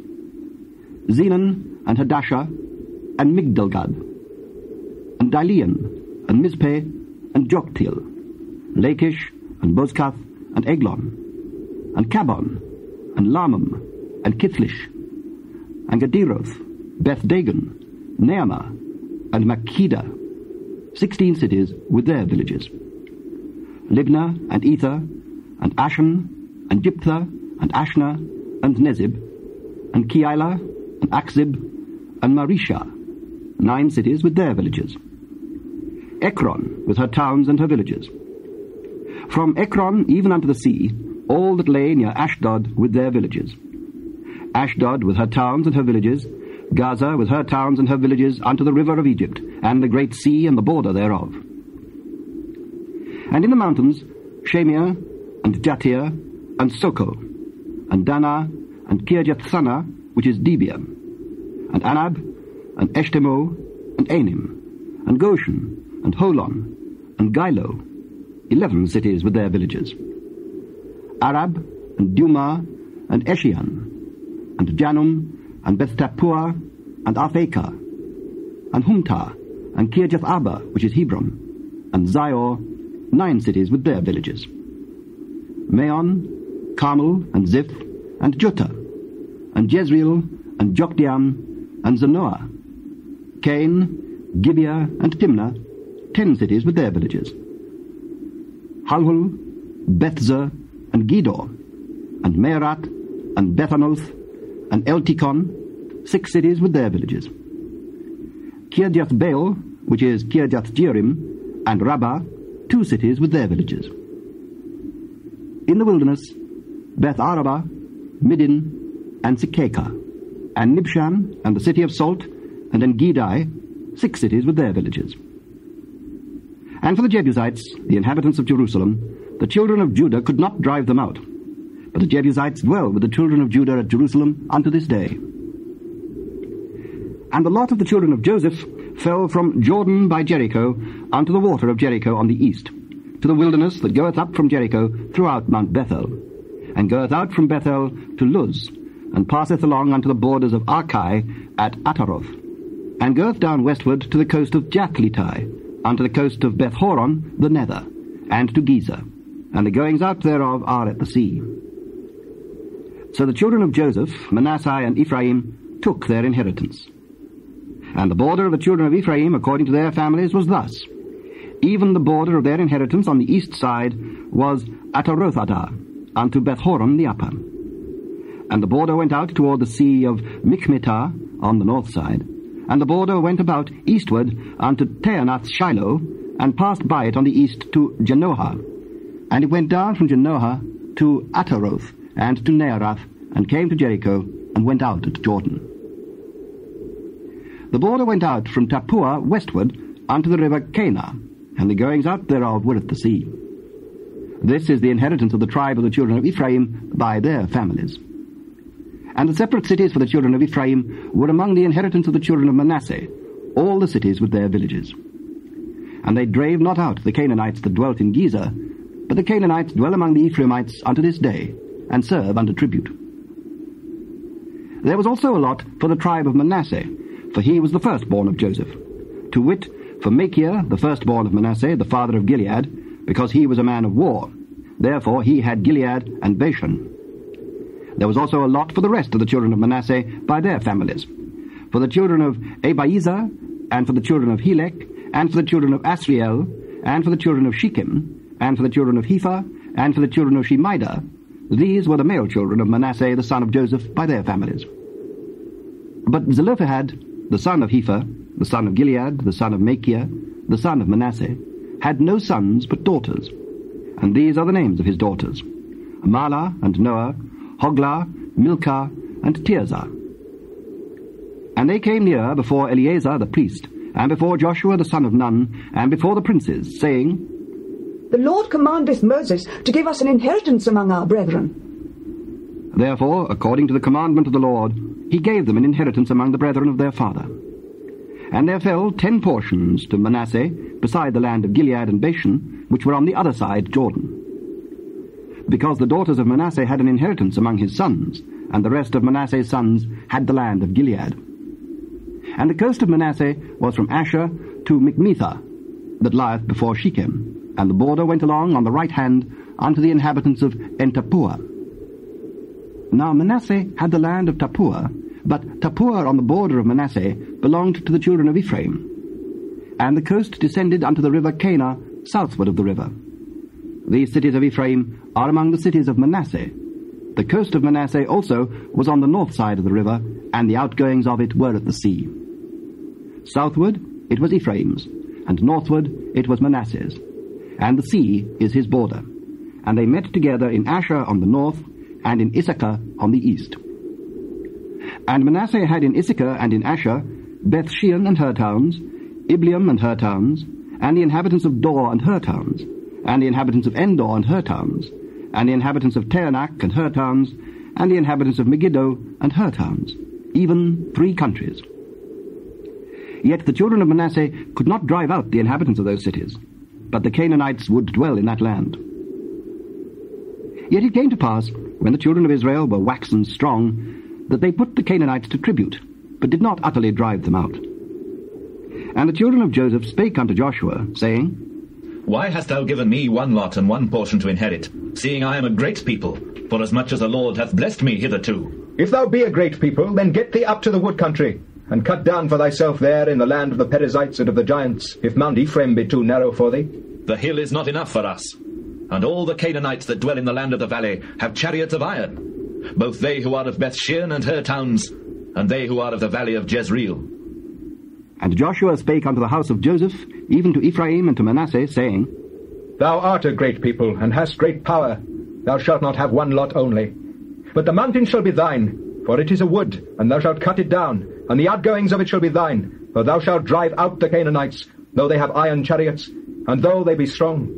Zenon, and Hadashah, and Migdalgad, and Dilean, and Mizpeh, and Joktil, Lachish, and Bozkath, and Eglon, and Cabon, and Lamam, and Kithlish, and Gederoth, Beth Dagon, Naamah, and Makkedah, 16 cities with their villages, Libnah, and Ether, and Ashan, and Jiptha, and Ashna, and Nezib, and Keilah, and Akzib, and Marisha, 9 cities with their villages, Ekron with her towns and her villages. From Ekron even unto the sea, all that lay near Ashdod with their villages, Ashdod with her towns and her villages, Gaza with her towns and her villages unto the river of Egypt, and the great sea and the border thereof. And in the mountains, Shamir, and Jatir, and Soko, and Dana, and Kirjath-Thana, which is Debir, and Anab, and Eshtemo, and Anim, and Goshen, and Holon, and Gilo, 11 cities with their villages, Arab, and Duma, and Eshian, and Janum, and Beth-Tappuah, and Aphekah, and Humta, and Kirjath-Arba, which is Hebron, and Zior, 9 cities with their villages, Maon, Carmel, and Ziph, and Juttah, and Jezreel, and Jokdeam, and Zanoah, Cain, Gibeah, and Timnah, 10 cities with their villages, Halhul, Bethzer, and Gedor, and Meerat, and Bethanoth, and Eltikon, 6 cities with their villages, Kirjath-Baal, which is Kirjath-Jearim, and Rabbah, 2 cities with their villages. In the wilderness, Beth-Arabah, Middin, and Sikekah, and Nibshan, and the city of Salt, and En-Gedi, 6 cities with their villages. And for the Jebusites, the inhabitants of Jerusalem, the children of Judah could not drive them out, but the Jebusites dwell with the children of Judah at Jerusalem unto this day. And the lot of the children of Joseph fell from Jordan by Jericho unto the water of Jericho on the east, to the wilderness that goeth up from Jericho throughout Mount Bethel, and goeth out from Bethel to Luz, and passeth along unto the borders of Archai at Ataroth, and goeth down westward to the coast of Jathlitai, unto the coast of Beth-horon the nether, and to Gezer, and the goings out thereof are at the sea. So the children of Joseph, Manasseh and Ephraim, took their inheritance. And the border of the children of Ephraim, according to their families, was thus. Even the border of their inheritance on the east side was Ataroth-adah, unto Beth-horon the upper. And the border went out toward the sea of Michmetah on the north side, and the border went about eastward unto Taanath-Shiloh, and passed by it on the east to Janohah. And it went down from Janohah to Ataroth, and to Nearath, and came to Jericho, and went out at Jordan. The border went out from Tappuah westward unto the river Cana, and the goings out thereof were at the sea. This is the inheritance of the tribe of the children of Ephraim by their families. And the separate cities for the children of Ephraim were among the inheritance of the children of Manasseh, all the cities with their villages. And they drave not out the Canaanites that dwelt in Gezer, but the Canaanites dwell among the Ephraimites unto this day, and serve under tribute. There was also a lot for the tribe of Manasseh, for he was the firstborn of Joseph, to wit, for Machir, the firstborn of Manasseh, the father of Gilead, because he was a man of war. Therefore he had Gilead and Bashan. there was also a lot for the rest of the children of Manasseh by their families. For the children of Abiezer, and for the children of Helek, and for the children of Asriel, and for the children of Shechem, and for the children of Hepher, and for the children of Shemidah, these were the male children of Manasseh the son of Joseph by their families. But Zelophehad, the son of Hepher, the son of Gilead, the son of Machir, the son of Manasseh, had no sons but daughters. And these are the names of his daughters: Mahlah and Noah, Hoglah, Milcah, and Tirzah. And they came near before Eleazar the priest, and before Joshua the son of Nun, and before the princes, saying, The Lord commandeth Moses to give us an inheritance among our brethren. Therefore, according to the commandment of the Lord, he gave them an inheritance among the brethren of their father. And there fell 10 portions to Manasseh, beside the land of Gilead and Bashan, which were on the other side Jordan. Because the daughters of Manasseh had an inheritance among his sons, and the rest of Manasseh's sons had the land of Gilead. And the coast of Manasseh was from Asher to Michmethah, that lieth before Shechem, and the border went along on the right hand unto the inhabitants of En-tappuah. Now Manasseh had the land of Tappuah, but Tappuah on the border of Manasseh belonged to the children of Ephraim. And the coast descended unto the river Cana, southward of the river. These cities of Ephraim are among the cities of Manasseh. The coast of Manasseh also was on the north side of the river, and the outgoings of it were at the sea. Southward it was Ephraim's, and northward it was Manasseh's, and the sea is his border. And they met together in Asher on the north, and in Issachar on the east. And Manasseh had in Issachar and in Asher Beth-shean and her towns, Ibleam and her towns, and the inhabitants of Dor and her towns, and the inhabitants of Endor and her towns, and the inhabitants of Taanach and her towns, and the inhabitants of Megiddo and her towns, even 3 countries. Yet the children of Manasseh could not drive out the inhabitants of those cities, but the Canaanites would dwell in that land. Yet it came to pass, when the children of Israel were waxen strong, that they put the Canaanites to tribute, but did not utterly drive them out. And the children of Joseph spake unto Joshua, saying, Why hast thou given me 1 lot and 1 portion to inherit, seeing I am a great people, forasmuch as the Lord hath blessed me hitherto? If thou be a great people, then get thee up to the wood country, and cut down for thyself there in the land of the Perizzites and of the giants, if Mount Ephraim be too narrow for thee. The hill is not enough for us, and all the Canaanites that dwell in the land of the valley have chariots of iron, both they who are of Beth-shean and her towns, and they who are of the valley of Jezreel. And Joshua spake unto the house of Joseph, even to Ephraim and to Manasseh, saying, Thou art a great people, and hast great power. Thou shalt not have 1 lot only. But the mountain shall be thine, for it is a wood, and thou shalt cut it down, and the outgoings of it shall be thine, for thou shalt drive out the Canaanites, though they have iron chariots, and though they be strong.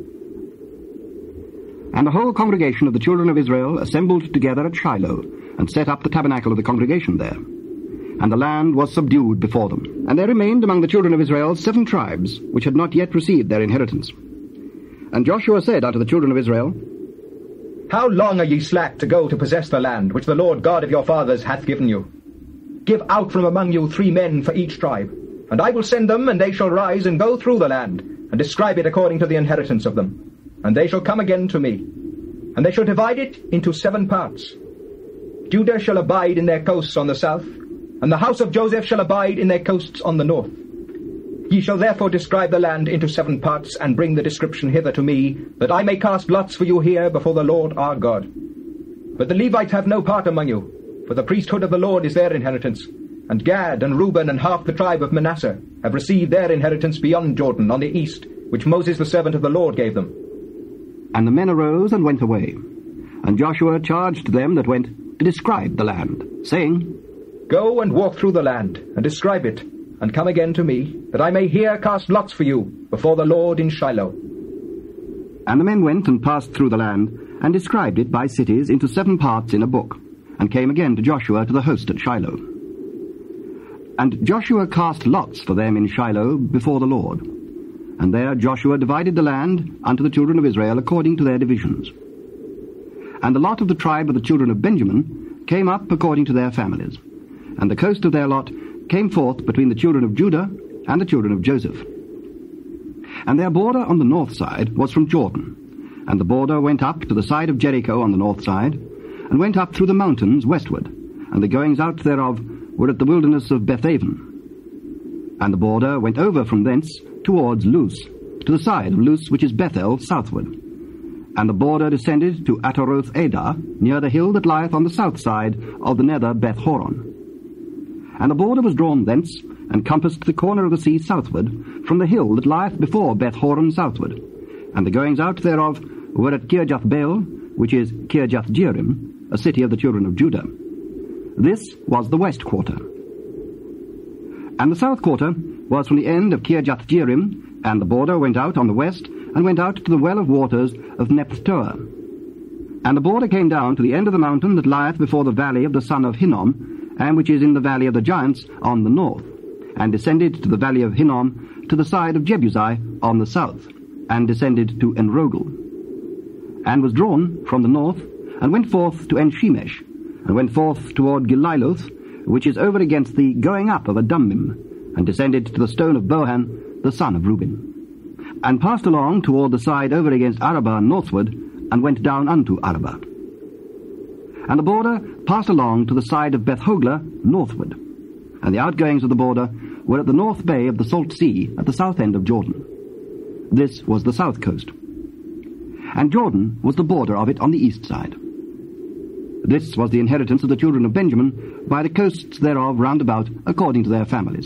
And the whole congregation of the children of Israel assembled together at Shiloh, and set up the tabernacle of the congregation there. And the land was subdued before them. And there remained among the children of Israel 7 tribes, which had not yet received their inheritance. And Joshua said unto the children of Israel, How long are ye slack to go to possess the land, which the Lord God of your fathers hath given you? Give out from among you 3 men for each tribe, and I will send them, and they shall rise and go through the land, and describe it according to the inheritance of them. And they shall come again to me. And they shall divide it into 7 parts. Judah shall abide in their coasts on the south, and the house of Joseph shall abide in their coasts on the north. Ye shall therefore describe the land into 7 parts, and bring the description hither to me, that I may cast lots for you here before the Lord our God. But the Levites have no part among you, for the priesthood of the Lord is their inheritance. And Gad and Reuben and half the tribe of Manasseh have received their inheritance beyond Jordan on the east, which Moses the servant of the Lord gave them. And the men arose and went away. And Joshua charged them that went to describe the land, saying, Go and walk through the land, and describe it, and come again to me, that I may here cast lots for you before the Lord in Shiloh. And the men went and passed through the land, and described it by cities into 7 parts in a book, and came again to Joshua to the host at Shiloh. And Joshua cast lots for them in Shiloh before the Lord. And there Joshua divided the land unto the children of Israel according to their divisions. And the lot of the tribe of the children of Benjamin came up according to their families. And the coast of their lot came forth between the children of Judah and the children of Joseph. And their border on the north side was from Jordan, and the border went up to the side of Jericho on the north side, and went up through the mountains westward, and the goings out thereof were at the wilderness of Bethaven. And the border went over from thence towards Luz, to the side of Luz, which is Bethel, southward. And the border descended to Ataroth Adar, near the hill that lieth on the south side of the nether Beth-horon. And the border was drawn thence, and compassed the corner of the sea southward, from the hill that lieth before Beth-horon southward. And the goings out thereof were at Kirjath-baal, which is Kirjath-jearim, a city of the children of Judah. This was the west quarter. And the south quarter was from the end of Kirjath-jearim, and the border went out on the west, and went out to the well of waters of Nephtoah. And the border came down to the end of the mountain that lieth before the valley of the son of Hinnom, and which is in the valley of the giants on the north, and descended to the valley of Hinnom to the side of Jebusi on the south, and descended to Enrogel, and was drawn from the north, and went forth to En-shemesh, and went forth toward Gililoth, which is over against the going up of Adummim, and descended to the stone of Bohan, the son of Reuben, and passed along toward the side over against Arabah northward, and went down unto Arabah. And the border passed along to the side of Beth-hoglah northward, and the outgoings of the border were at the north bay of the Salt Sea at the south end of Jordan. This was the south coast. And Jordan was the border of it on the east side. This was the inheritance of the children of Benjamin by the coasts thereof round about, according to their families.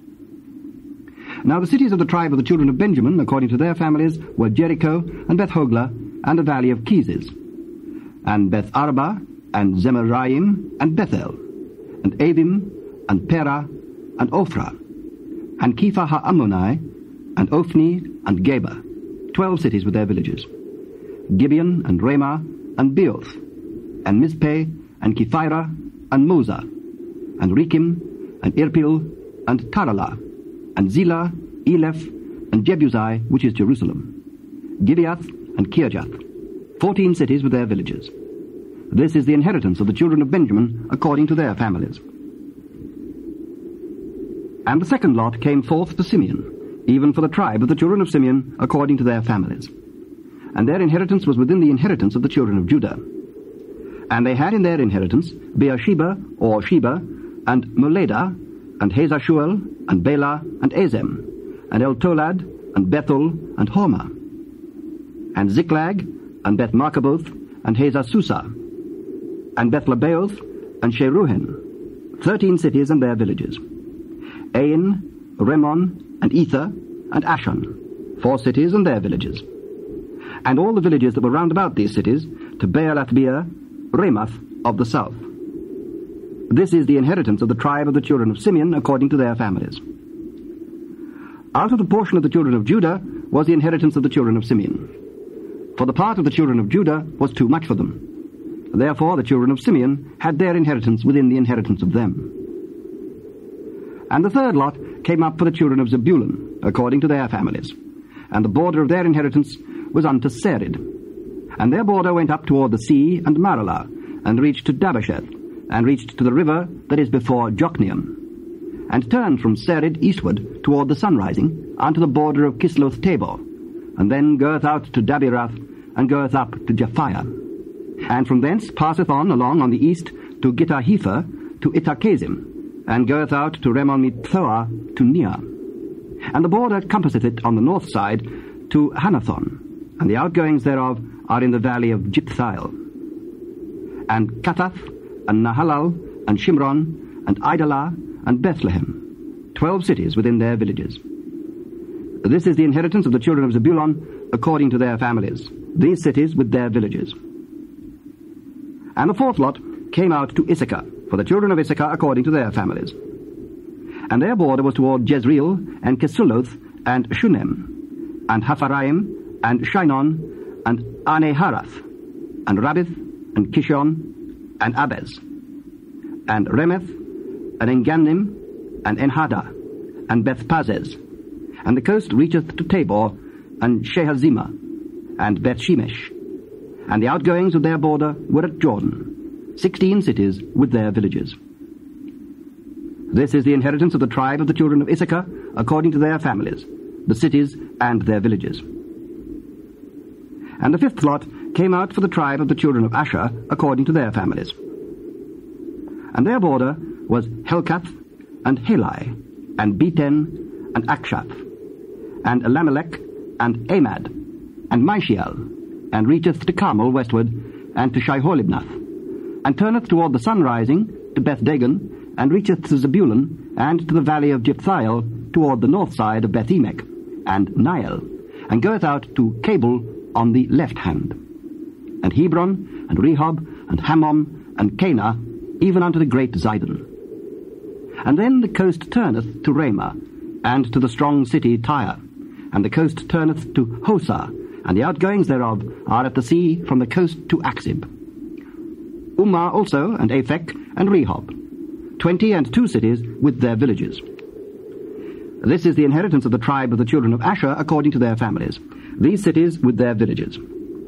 Now the cities of the tribe of the children of Benjamin, according to their families, were Jericho, and Beth-hoglah, and the valley of Keziz, and Beth-arabah, and Zemaraim, and Bethel, and Avim, and Perah, and Ophrah, and Kepha ha-Ammoni, and Ophni, and Geba, 12 cities with their villages, Gibeon, and Ramah, and Beoth, and Mizpeh, and Kephirah, and Moza, and Rekem, and Irpil, and Taralah, and Zillah, Eleph, and Jebusi, which is Jerusalem, Gibeath, and Kirjath, 14 cities with their villages. This is the inheritance of the children of Benjamin, according to their families. And the second lot came forth to Simeon, even for the tribe of the children of Simeon, according to their families. And their inheritance was within the inheritance of the children of Judah. And they had in their inheritance Beersheba, or Sheba, and Moladah, and Hazar-shual, and Bela, and Azem, and El-tolad, and Bethel, and Hormah, and Ziklag, and Beth-markaboth, and Hazar-susah, and Beth-lebaoth, and Sheruhen, 13 cities and their villages, Ain, Rimmon, and Ether, and Ashan, 4 cities and their villages, and all the villages that were round about these cities, to Baalath-beer, Ramoth of the south. This is the inheritance of the tribe of the children of Simeon, according to their families. Out of the portion of the children of Judah was the inheritance of the children of Simeon. For the part of the children of Judah was too much for them. Therefore the children of Simeon had their inheritance within the inheritance of them. And the third lot came up for the children of Zebulun, according to their families. And the border of their inheritance was unto Sered. And their border went up toward the sea and Maralah, and reached to Dabasheth, and reached to the river that is before Jokneam, and turned from Sered eastward toward the sunrising, unto the border of Kisloth-tabor, and then goeth out to Dabirath, and goeth up to Japhia, and from thence passeth on along on the east to Gittah-hefer, to Ittah-kazim, and goeth out to Remon-mithzoah, to Neah. And the border compasseth it on the north side to Hanathon, and the outgoings thereof are in the valley of Jipthael. And Katath, and Nahalal, and Shimron, and Idalah, and Bethlehem, 12 cities within their villages. This is the inheritance of the children of Zebulun, according to their families, these cities with their villages. And the fourth lot came out to Issachar, for the children of Issachar according to their families. And their border was toward Jezreel, and Kesuloth, and Shunem, and Hapharaim, and Shinon, and Aneharath, and Rabbith, and Kishon, and Abez, and Remeth, and Engannim, and Enhada, and Beth-pazez, and the coast reacheth to Tabor, and Shehazimah, and Beth-shemesh, and the outgoings of their border were at Jordan, 16 cities with their villages. This is the inheritance of the tribe of the children of Issachar, according to their families, the cities and their villages. And the fifth lot came out for the tribe of the children of Asher according to their families. And their border was Helkath, and Halai, and Beten, and Akshath, and Elimelech, and Amad, and Mishael, and reacheth to Carmel westward, and to Shihor-libnath, and turneth toward the sun-rising to Beth-dagon, and reacheth to Zebulun, and to the valley of Jephthahel, toward the north side of Beth-emek, and Niel, and goeth out to Cable on the left hand, and Hebron, and Rehob, and Hammon, and Cana, even unto the great Zidon. And then the coast turneth to Ramah, and to the strong city Tyre, and the coast turneth to Hosah, and the outgoings thereof are at the sea from the coast to Achzib. Ummah also, and Aphek, and Rehob, 22 cities with their villages. This is the inheritance of the tribe of the children of Asher according to their families, these cities with their villages.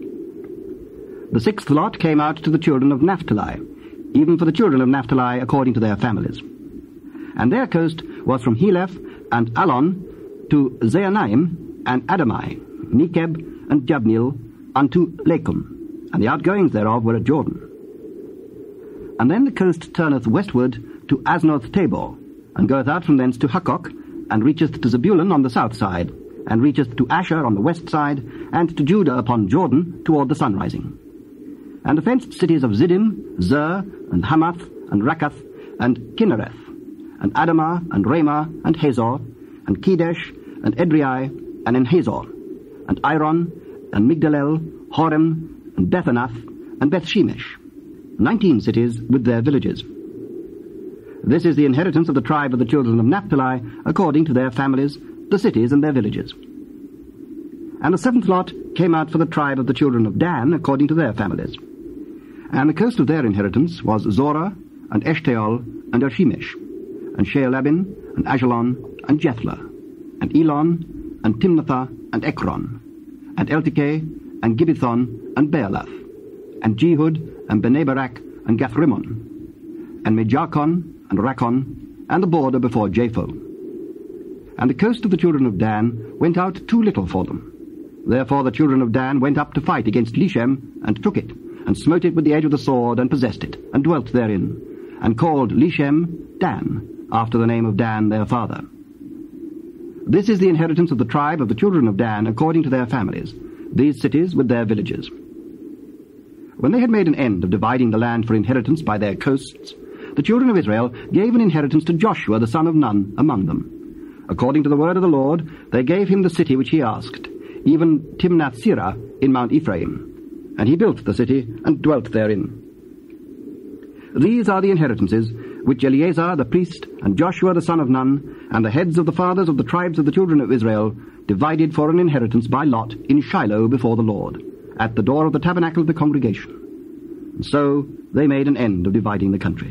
The sixth lot came out to the children of Naphtali, even for the children of Naphtali according to their families. And their coast was from Heleph and Alon to Zaanaim and Adamai, Nekeb and Jabneel unto Lakum, and the outgoings thereof were at Jordan. And then the coast turneth westward to Aznoth Tabor, and goeth out from thence to Hukkok, and reacheth to Zebulun on the south side, and reacheth to Asher on the west side, and to Judah upon Jordan toward the sun-rising. And the fenced cities of Ziddim, Zer, and Hamath, and Rakath, and Kinnereth, and Adamah, and Ramah, and Hazor, and Kedesh, and Edrei, and Enhazor, and Iron, and Migdalel, Horem, and Bethanath, and Bethshemesh, 19 cities with their villages. This is the inheritance of the tribe of the children of Naphtali, according to their families, the cities and their villages. And the seventh lot came out for the tribe of the children of Dan, according to their families. And the coast of their inheritance was Zorah, and Eshtaol, and Ershemesh, and Shealabin, and Ajalon, and Jethlah, and Elon, and Timnathah, and Ekron, and Eltekeh, and Gibbethon, and Bealath, and Jehud, and Beneberak, and Gathrimmon, and Mejarkon, and Rakon, and the border before Japho. And the coast of the children of Dan went out too little for them. Therefore the children of Dan went up to fight against Leshem, and took it, and smote it with the edge of the sword, and possessed it, and dwelt therein, and called Leshem Dan, after the name of Dan their father. This is the inheritance of the tribe of the children of Dan according to their families, these cities with their villages. When they had made an end of dividing the land for inheritance by their coasts, the children of Israel gave an inheritance to Joshua the son of Nun among them. According to the word of the Lord, they gave him the city which he asked, even Timnath-Serah in Mount Ephraim. And he built the city and dwelt therein. These are the inheritances which Eleazar the priest and Joshua the son of Nun and the heads of the fathers of the tribes of the children of Israel divided for an inheritance by lot in Shiloh before the Lord, at the door of the tabernacle of the congregation. And so they made an end of dividing the country.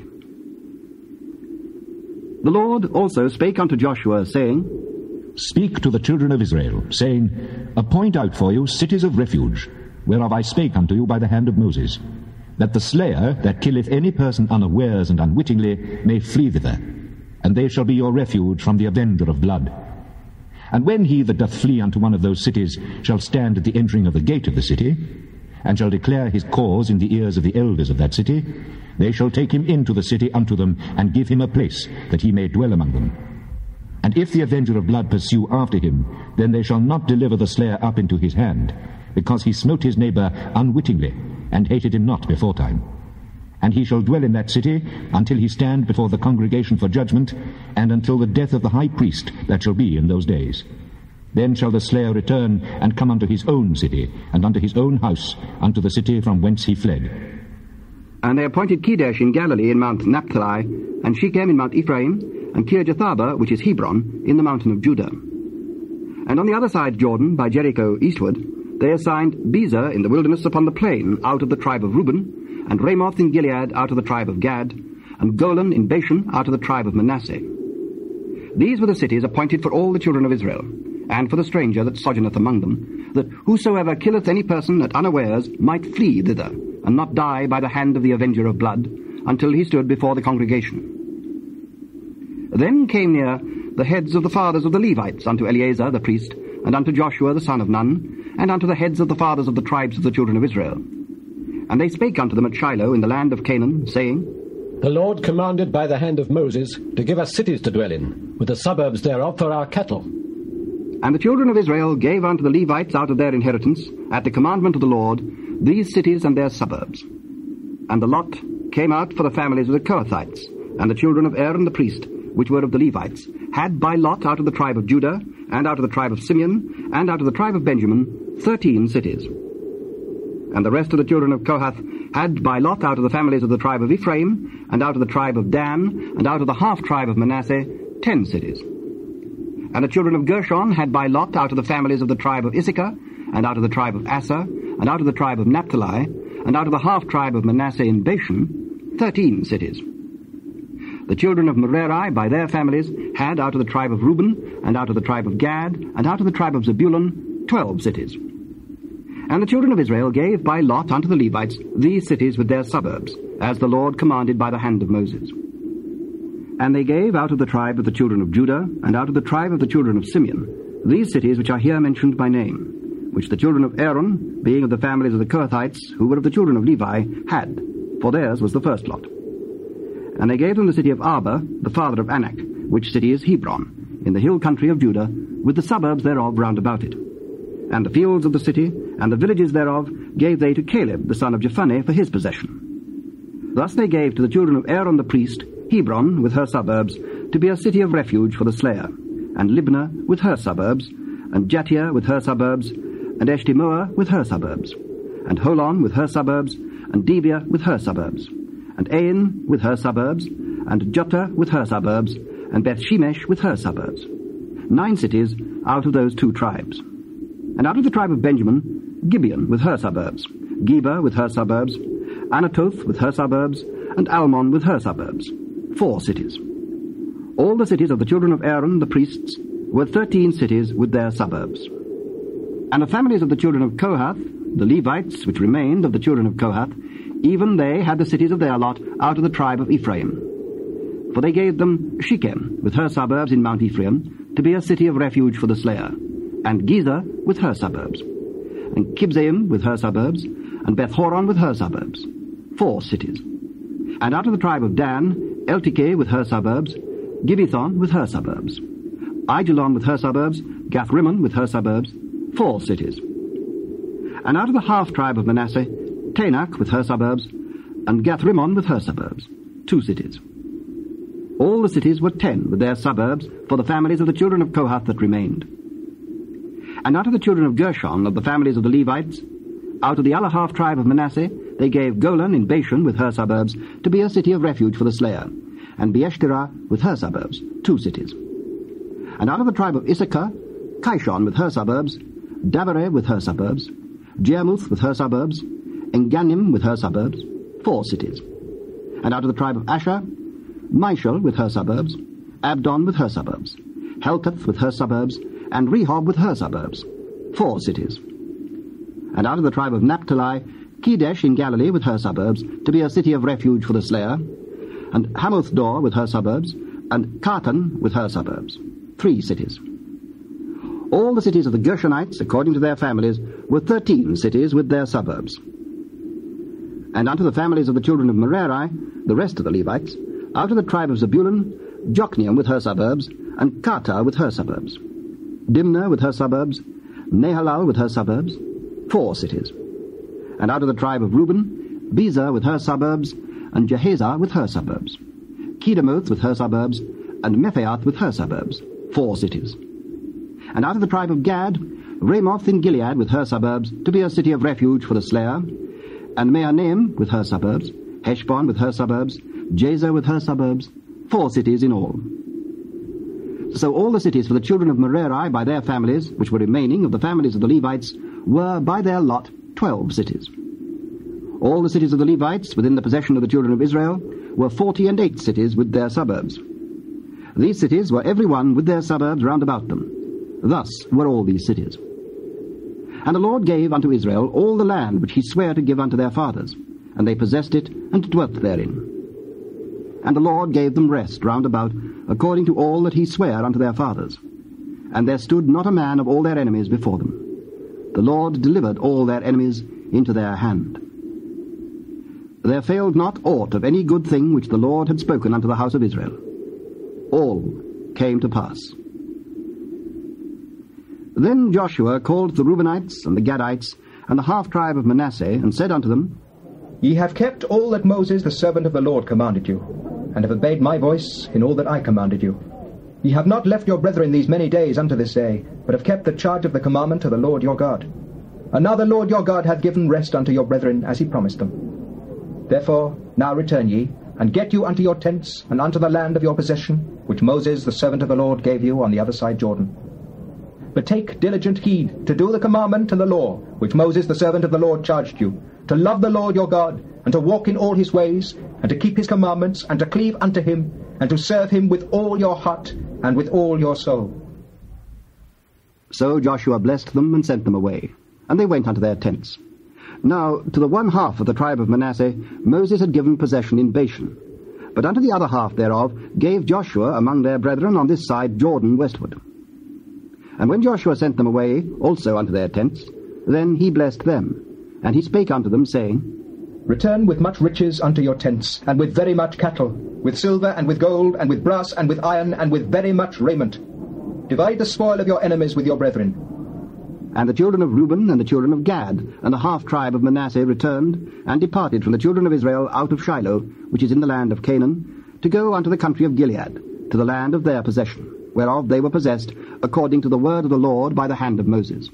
The Lord also spake unto Joshua, saying, Speak to the children of Israel, saying, Appoint out for you cities of refuge, whereof I spake unto you by the hand of Moses, that the slayer that killeth any person unawares and unwittingly may flee thither, and they shall be your refuge from the avenger of blood. And when he that doth flee unto one of those cities shall stand at the entering of the gate of the city, and shall declare his cause in the ears of the elders of that city, they shall take him into the city unto them, and give him a place, that he may dwell among them. And if the avenger of blood pursue after him, then they shall not deliver the slayer up into his hand, because he smote his neighbour unwittingly, and hated him not beforetime. And he shall dwell in that city until he stand before the congregation for judgment, and until the death of the high priest that shall be in those days. Then shall the slayer return and come unto his own city, and unto his own house, unto the city from whence he fled. And they appointed Kedesh in Galilee in Mount Naphtali, and Shechem in Mount Ephraim, and Kirjatharba, which is Hebron, in the mountain of Judah. And on the other side Jordan, by Jericho eastward, they assigned Bezer in the wilderness upon the plain out of the tribe of Reuben, and Ramoth in Gilead out of the tribe of Gad, and Golan in Bashan out of the tribe of Manasseh. These were the cities appointed for all the children of Israel, and for the stranger that sojourneth among them, that whosoever killeth any person at unawares might flee thither, and not die by the hand of the avenger of blood, until he stood before the congregation. Then came near the heads of the fathers of the Levites unto Eleazar the priest, and unto Joshua the son of Nun, and unto the heads of the fathers of the tribes of the children of Israel. And they spake unto them at Shiloh in the land of Canaan, saying, The Lord commanded by the hand of Moses to give us cities to dwell in, with the suburbs thereof for our cattle. And the children of Israel gave unto the Levites out of their inheritance, at the commandment of the Lord, these cities and their suburbs. And the lot came out for the families of the Kohathites, and the children of Aaron the priest, which were of the Levites, had by lot out of the tribe of Judah, and out of the tribe of Simeon, and out of the tribe of Benjamin, 13 cities. And the rest of the children of Kohath had by lot out of the families of the tribe of Ephraim, and out of the tribe of Dan, and out of the half-tribe of Manasseh, 10 cities. And the children of Gershon had by lot out of the families of the tribe of Issachar, and out of the tribe of Asher, and out of the tribe of Naphtali, and out of the half-tribe of Manasseh in Bashan, 13 cities. The children of Merari by their families had out of the tribe of Reuben, and out of the tribe of Gad, and out of the tribe of Zebulun, 12 cities. And the children of Israel gave by lot unto the Levites these cities with their suburbs, as the Lord commanded by the hand of Moses. And they gave out of the tribe of the children of Judah, and out of the tribe of the children of Simeon, these cities which are here mentioned by name, which the children of Aaron, being of the families of the Kohathites, who were of the children of Levi, had, for theirs was the first lot. And they gave them the city of Arba, the father of Anak, which city is Hebron, in the hill country of Judah, with the suburbs thereof round about it. And the fields of the city, and the villages thereof, gave they to Caleb the son of Jephunneh for his possession. Thus they gave to the children of Aaron the priest Hebron with her suburbs, to be a city of refuge for the slayer, and Libnah with her suburbs, and Jattir with her suburbs, and Eshtemoa with her suburbs, and Holon with her suburbs, and Debir with her suburbs, and Ain with her suburbs, and Juttah with her suburbs, and Beth-shemesh with her suburbs. 9 cities out of those 2 tribes. And out of the tribe of Benjamin, Gibeon with her suburbs, Geba with her suburbs, Anatoth with her suburbs, and Almon with her suburbs. 4 cities. All the cities of the children of Aaron, the priests, were 13 cities with their suburbs. And the families of the children of Kohath, the Levites, which remained of the children of Kohath, even they had the cities of their lot out of the tribe of Ephraim. For they gave them Shechem with her suburbs in Mount Ephraim, to be a city of refuge for the slayer, and Gezer with her suburbs, and Kibzaim with her suburbs, and Beth-horon with her suburbs. 4 cities. And out of the tribe of Dan, Eltikeh with her suburbs, Gibbethon with her suburbs, Aijalon with her suburbs, Gath-rimmon with her suburbs, 4 cities. And out of the half-tribe of Manasseh, Tanakh with her suburbs, and Gath-rimmon with her suburbs, 2 cities. All the cities were 10 with their suburbs for the families of the children of Kohath that remained. And out of the children of Gershon, of the families of the Levites, out of the other half-tribe of Manasseh, they gave Golan in Bashan with her suburbs to be a city of refuge for the slayer, and Beeshterah with her suburbs, 2 cities. And out of the tribe of Issachar, Kishon with her suburbs, Dabareh with her suburbs, Jarmuth with her suburbs, Engannim with her suburbs, 4 cities. And out of the tribe of Asher, Mishal with her suburbs, Abdon with her suburbs, Helkath with her suburbs, and Rehob with her suburbs, 4 cities. And out of the tribe of Naphtali, Kedesh in Galilee with her suburbs, to be a city of refuge for the slayer, and Hamothdor with her suburbs, and Kartan with her suburbs, 3 cities. All the cities of the Gershonites, according to their families, were 13 cities with their suburbs. And unto the families of the children of Merari, the rest of the Levites, out of the tribe of Zebulun, Jokneam with her suburbs, and Kartar with her suburbs, Dimnah with her suburbs, Nahalal with her suburbs, 4 cities. And out of the tribe of Reuben, Bezer with her suburbs, and Jehazzah with her suburbs, Kedemoth with her suburbs, and Mephaath with her suburbs, 4 cities. And out of the tribe of Gad, Ramoth in Gilead with her suburbs, to be a city of refuge for the slayer, and Mahanaim with her suburbs, Heshbon with her suburbs, Jazer with her suburbs, 4 cities in all. So all the cities for the children of Merari by their families, which were remaining of the families of the Levites, were by their lot 12 cities. All the cities of the Levites within the possession of the children of Israel were 48 cities with their suburbs. These cities were every one with their suburbs round about them. Thus were all these cities. And the Lord gave unto Israel all the land which he sware to give unto their fathers, and they possessed it and dwelt therein. And the Lord gave them rest round about, according to all that he sware unto their fathers. and there stood not a man of all their enemies before them. The Lord delivered all their enemies into their hand. There failed not aught of any good thing which the Lord had spoken unto the house of Israel. All came to pass. Then Joshua called the Reubenites and the Gadites and the half-tribe of Manasseh, and said unto them, Ye have kept all that Moses the servant of the Lord commanded you, and have obeyed my voice in all that I commanded you. Ye have not left your brethren these many days unto this day, but have kept the charge of the commandment of the Lord your God. And now the Lord your God hath given rest unto your brethren, as he promised them. Therefore now return ye, and get you unto your tents, and unto the land of your possession, which Moses the servant of the Lord gave you on the other side Jordan. But take diligent heed to do the commandment and the law, which Moses the servant of the Lord charged you, to love the Lord your God, and to walk in all his ways, and to keep his commandments, and to cleave unto him, and to serve him with all your heart, and with all your soul. So Joshua blessed them, and sent them away, and they went unto their tents. Now to the one half of the tribe of Manasseh Moses had given possession in Bashan, but unto the other half thereof gave Joshua among their brethren on this side Jordan westward. And when Joshua sent them away also unto their tents, then he blessed them, and he spake unto them, saying, Return with much riches unto your tents, and with very much cattle, with silver, and with gold, and with brass, and with iron, and with very much raiment. Divide the spoil of your enemies with your brethren. And the children of Reuben and the children of Gad and the half-tribe of Manasseh returned, and departed from the children of Israel out of Shiloh, which is in the land of Canaan, to go unto the country of Gilead, to the land of their possession, whereof they were possessed, according to the word of the Lord by the hand of Moses.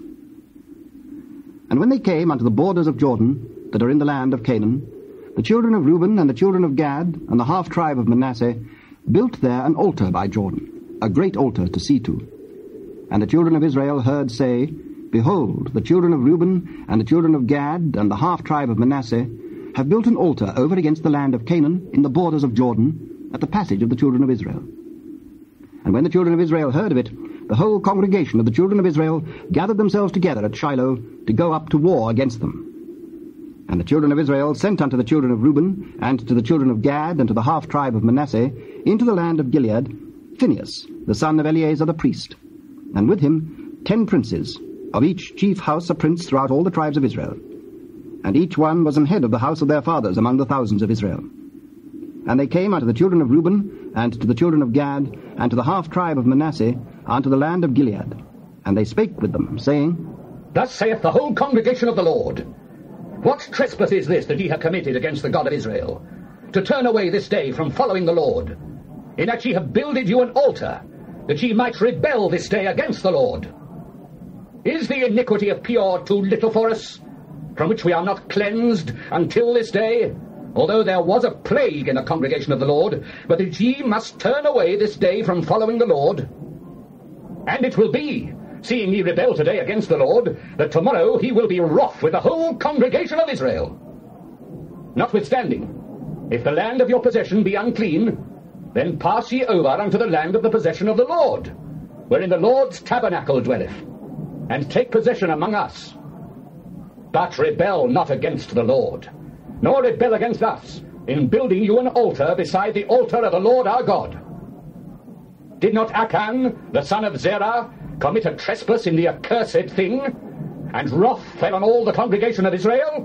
And when they came unto the borders of Jordan, that are in the land of Canaan, the children of Reuben and the children of Gad and the half-tribe of Manasseh built there an altar by Jordan, a great altar to see to. And the children of Israel heard say, Behold, the children of Reuben and the children of Gad and the half-tribe of Manasseh have built an altar over against the land of Canaan in the borders of Jordan, at the passage of the children of Israel. And when the children of Israel heard of it, the whole congregation of the children of Israel gathered themselves together at Shiloh to go up to war against them. And the children of Israel sent unto the children of Reuben, and to the children of Gad, and to the half-tribe of Manasseh, into the land of Gilead, Phinehas, the son of Eleazar the priest, and with him 10 princes, of each chief house a prince throughout all the tribes of Israel. And each one was an head of the house of their fathers among the thousands of Israel. And they came unto the children of Reuben, and to the children of Gad, and to the half-tribe of Manasseh, unto the land of Gilead. And they spake with them, saying, Thus saith the whole congregation of the Lord, What trespass is this that ye have committed against the God of Israel, to turn away this day from following the Lord, in that ye have builded you an altar, that ye might rebel this day against the Lord? Is the iniquity of Peor too little for us, from which we are not cleansed until this day, although there was a plague in the congregation of the Lord, but that ye must turn away this day from following the Lord? And it will be, seeing ye rebel today against the Lord, that tomorrow he will be wroth with the whole congregation of Israel. Notwithstanding, if the land of your possession be unclean, then pass ye over unto the land of the possession of the Lord, wherein the Lord's tabernacle dwelleth, and take possession among us. But rebel not against the Lord, nor rebel against us, in building you an altar beside the altar of the Lord our God. Did not Achan, the son of Zerah, commit a trespass in the accursed thing, and wrath fell on all the congregation of Israel?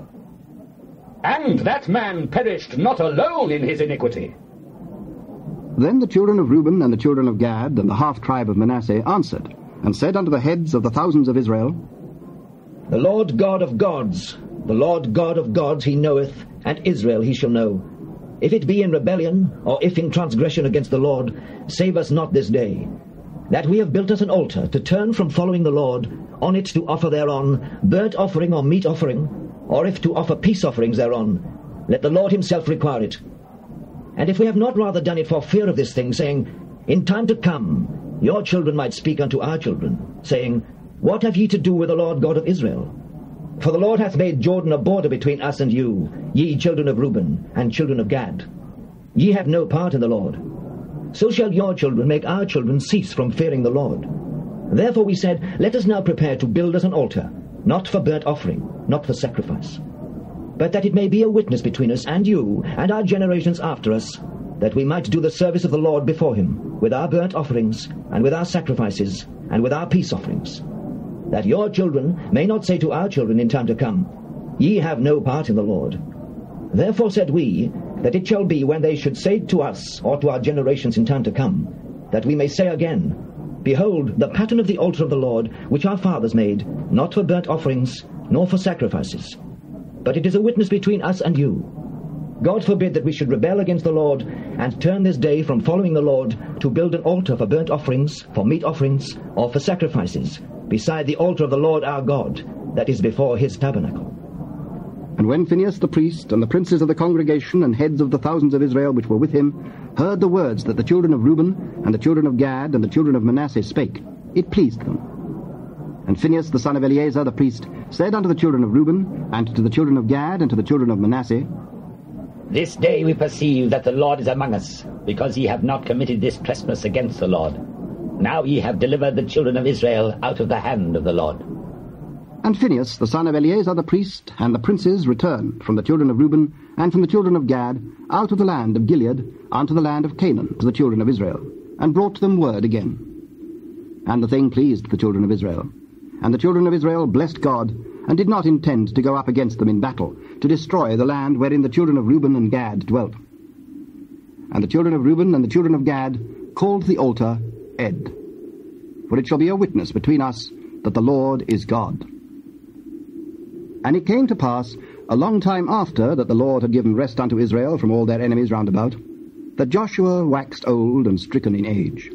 And that man perished not alone in his iniquity. Then the children of Reuben and the children of Gad and the half-tribe of Manasseh answered, and said unto the heads of the thousands of Israel, The Lord God of gods, the Lord God of gods he knoweth, and Israel he shall know. If it be in rebellion, or if in transgression against the Lord, save us not this day, that we have built us an altar to turn from following the Lord, on it to offer thereon burnt offering or meat offering, or if to offer peace offerings thereon, let the Lord himself require it. And if we have not rather done it for fear of this thing, saying, In time to come, your children might speak unto our children, saying, What have ye to do with the Lord God of Israel? For the Lord hath made Jordan a border between us and you, ye children of Reuben, and children of Gad. Ye have no part in the Lord. So shall your children make our children cease from fearing the Lord. Therefore we said, Let us now prepare to build us an altar, not for burnt offering, not for sacrifice, but that it may be a witness between us and you, and our generations after us, that we might do the service of the Lord before him, with our burnt offerings, and with our sacrifices, and with our peace offerings, that your children may not say to our children in time to come, Ye have no part in the Lord. Therefore said we, that it shall be when they should say to us, or to our generations in time to come, that we may say again, Behold, the pattern of the altar of the Lord, which our fathers made, not for burnt offerings, nor for sacrifices. But it is a witness between us and you. God forbid that we should rebel against the Lord, and turn this day from following the Lord, to build an altar for burnt offerings, for meat offerings, or for sacrifices, beside the altar of the Lord our God, that is before his tabernacle. And when Phinehas the priest, and the princes of the congregation, and heads of the thousands of Israel which were with him, heard the words that the children of Reuben, and the children of Gad, and the children of Manasseh spake, it pleased them. And Phinehas the son of Eleazar the priest said unto the children of Reuben, and to the children of Gad, and to the children of Manasseh, This day we perceive that the Lord is among us, because ye have not committed this trespass against the Lord. Now ye have delivered the children of Israel out of the hand of the Lord. And Phinehas the son of Eleazar the priest, and the princes returned from the children of Reuben, and from the children of Gad, out of the land of Gilead, unto the land of Canaan, to the children of Israel, and brought them word again. And the thing pleased the children of Israel. And the children of Israel blessed God, and did not intend to go up against them in battle, to destroy the land wherein the children of Reuben and Gad dwelt. And the children of Reuben and the children of Gad called the altar Ed. For it shall be a witness between us that the Lord is God. And it came to pass, a long time after that the Lord had given rest unto Israel from all their enemies round about, that Joshua waxed old and stricken in age.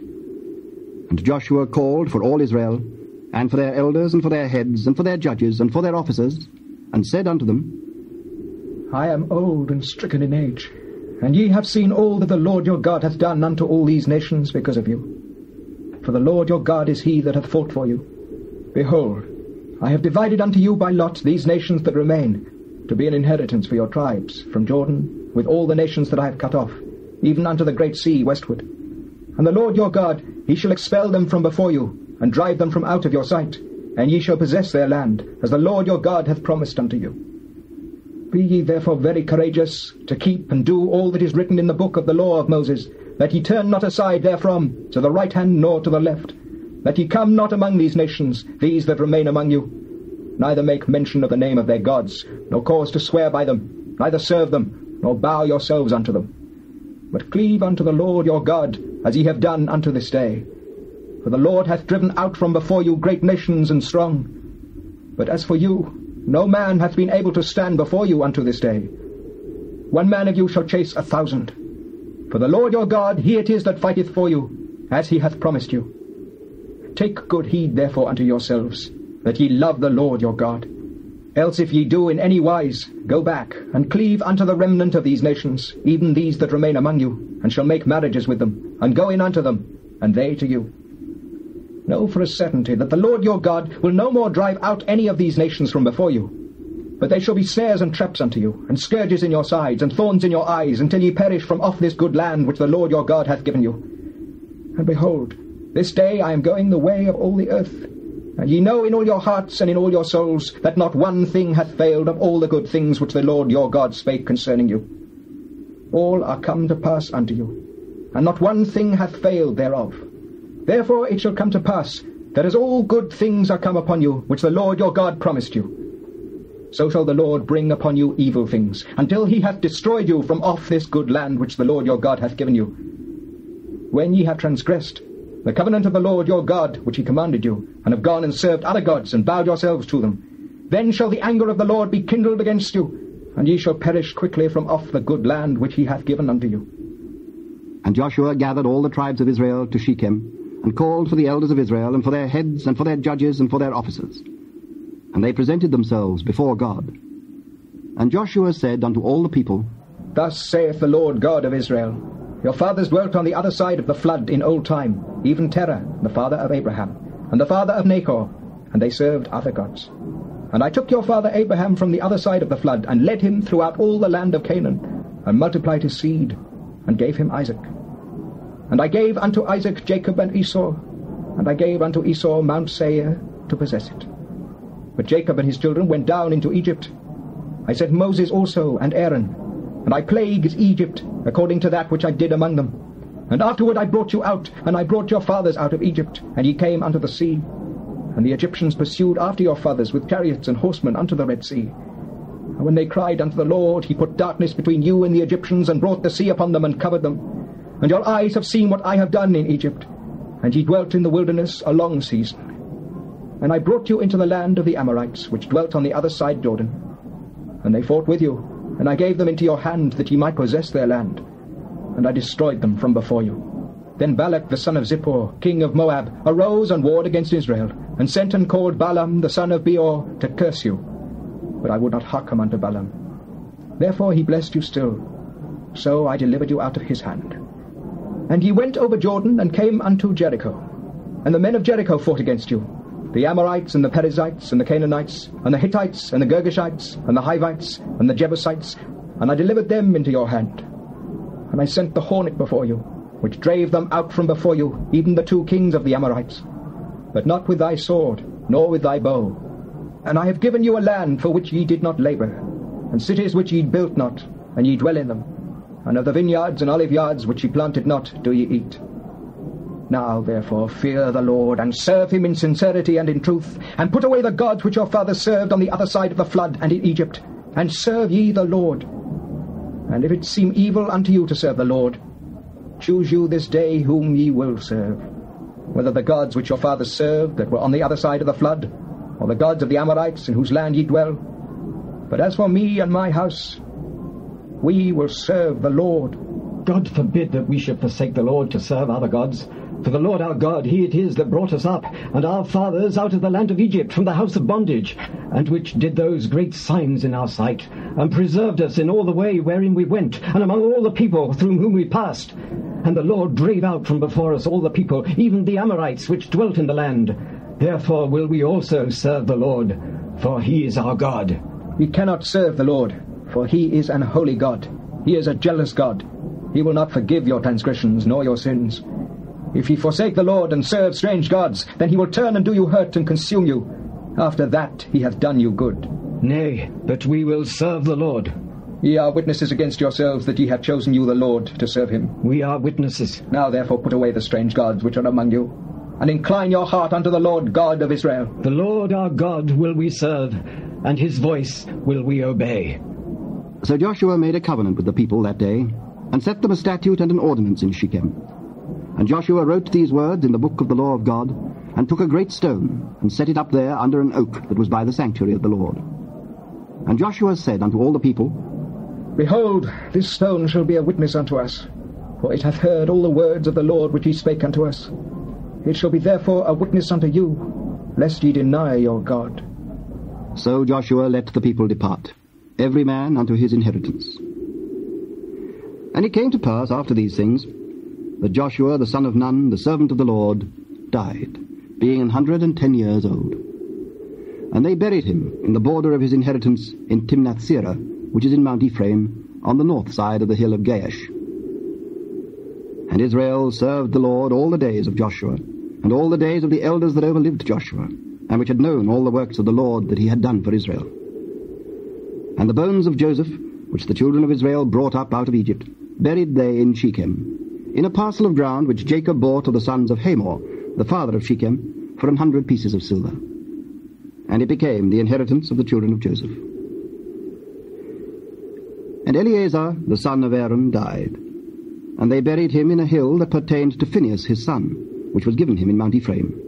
And Joshua called for all Israel, and for their elders, and for their heads, and for their judges, and for their officers, and said unto them, I am old and stricken in age, and ye have seen all that the Lord your God hath done unto all these nations because of you. For the Lord your God is he that hath fought for you. Behold, I have divided unto you by lot these nations that remain, to be an inheritance for your tribes, from Jordan, with all the nations that I have cut off, even unto the great sea westward. And the Lord your God, he shall expel them from before you, and drive them from out of your sight, and ye shall possess their land, as the Lord your God hath promised unto you. Be ye therefore very courageous, to keep and do all that is written in the book of the law of Moses, that ye turn not aside therefrom, to the right hand nor to the left, that ye come not among these nations, these that remain among you, neither make mention of the name of their gods, nor cause to swear by them, neither serve them, nor bow yourselves unto them. But cleave unto the Lord your God, as ye have done unto this day. For the Lord hath driven out from before you great nations and strong. But as for you, no man hath been able to stand before you unto this day. 1 man of you shall chase 1,000. For the Lord your God, he it is that fighteth for you, as he hath promised you. Take good heed therefore unto yourselves, that ye love the Lord your God. Else if ye do in any wise, go back, and cleave unto the remnant of these nations, even these that remain among you, and shall make marriages with them, and go in unto them, and they to you. Know for a certainty that the Lord your God will no more drive out any of these nations from before you, but they shall be snares and traps unto you, and scourges in your sides, and thorns in your eyes, until ye perish from off this good land which the Lord your God hath given you. And behold, this day I am going the way of all the earth, and ye know in all your hearts and in all your souls that not one thing hath failed of all the good things which the Lord your God spake concerning you. All are come to pass unto you, and not one thing hath failed thereof. Therefore it shall come to pass, that as all good things are come upon you, which the Lord your God promised you, so shall the Lord bring upon you evil things, until he hath destroyed you from off this good land which the Lord your God hath given you. When ye have transgressed the covenant of the Lord your God, which he commanded you, and have gone and served other gods, and bowed yourselves to them, then shall the anger of the Lord be kindled against you, and ye shall perish quickly from off the good land which he hath given unto you. And Joshua gathered all the tribes of Israel to Shechem, and called for the elders of Israel, and for their heads, and for their judges, and for their officers. And they presented themselves before God. And Joshua said unto all the people, Thus saith the Lord God of Israel, Your fathers dwelt on the other side of the flood in old time, even Terah, the father of Abraham, and the father of Nahor, and they served other gods. And I took your father Abraham from the other side of the flood, and led him throughout all the land of Canaan, and multiplied his seed, and gave him Isaac. And I gave unto Isaac Jacob and Esau, and I gave unto Esau Mount Seir to possess it. But Jacob and his children went down into Egypt. I sent Moses also and Aaron, and I plagued Egypt according to that which I did among them. And afterward I brought you out, and I brought your fathers out of Egypt, and ye came unto the sea. And the Egyptians pursued after your fathers with chariots and horsemen unto the Red Sea. And when they cried unto the Lord, he put darkness between you and the Egyptians, and brought the sea upon them, and covered them. And your eyes have seen what I have done in Egypt, and ye dwelt in the wilderness a long season. And I brought you into the land of the Amorites, which dwelt on the other side Jordan. And they fought with you, and I gave them into your hand, that ye might possess their land. And I destroyed them from before you. Then Balak the son of Zippor, king of Moab, arose and warred against Israel, and sent and called Balaam the son of Beor to curse you. But I would not hearken unto Balaam. Therefore he blessed you still. So I delivered you out of his hand. And ye went over Jordan, and came unto Jericho. And the men of Jericho fought against you, the Amorites, and the Perizzites, and the Canaanites, and the Hittites, and the Girgashites, and the Hivites, and the Jebusites, and I delivered them into your hand. And I sent the hornet before you, which drave them out from before you, even the 2 kings of the Amorites. But not with thy sword, nor with thy bow. And I have given you a land for which ye did not labour, and cities which ye built not, and ye dwell in them. And of the vineyards and oliveyards which ye planted not do ye eat. Now therefore fear the Lord, and serve him in sincerity and in truth, and put away the gods which your fathers served on the other side of the flood and in Egypt, and serve ye the Lord. And if it seem evil unto you to serve the Lord, choose you this day whom ye will serve, whether the gods which your fathers served that were on the other side of the flood, or the gods of the Amorites in whose land ye dwell. But as for me and my house, we will serve the Lord. God forbid that we should forsake the Lord to serve other gods. For the Lord our God, he it is that brought us up, and our fathers out of the land of Egypt, from the house of bondage, and which did those great signs in our sight, and preserved us in all the way wherein we went, and among all the people through whom we passed. And the Lord drave out from before us all the people, even the Amorites which dwelt in the land. Therefore will we also serve the Lord, for he is our God. Ye cannot serve the Lord, for he is an holy God. He is a jealous God. He will not forgive your transgressions nor your sins. If ye forsake the Lord and serve strange gods, then he will turn and do you hurt and consume you. After that he hath done you good. Nay, but we will serve the Lord. Ye are witnesses against yourselves that ye have chosen you the Lord to serve him. We are witnesses. Now therefore put away the strange gods which are among you, and incline your heart unto the Lord God of Israel. The Lord our God will we serve, and his voice will we obey. So Joshua made a covenant with the people that day, and set them a statute and an ordinance in Shechem. And Joshua wrote these words in the book of the law of God, and took a great stone, and set it up there under an oak that was by the sanctuary of the Lord. And Joshua said unto all the people, Behold, this stone shall be a witness unto us, for it hath heard all the words of the Lord which he spake unto us. It shall be therefore a witness unto you, lest ye deny your God. So Joshua let the people depart, every man unto his inheritance. And it came to pass after these things, that Joshua the son of Nun, the servant of the Lord, died, being 110 years old. And they buried him in the border of his inheritance in Timnath-Serah, which is in Mount Ephraim, on the north side of the hill of Gaash. And Israel served the Lord all the days of Joshua, and all the days of the elders that overlived Joshua, and which had known all the works of the Lord that he had done for Israel. And the bones of Joseph, which the children of Israel brought up out of Egypt, buried they in Shechem, in a parcel of ground which Jacob bought of the sons of Hamor, the father of Shechem, for 100 pieces of silver. And it became the inheritance of the children of Joseph. And Eleazar, the son of Aaron, died, and they buried him in a hill that pertained to Phinehas his son, which was given him in Mount Ephraim.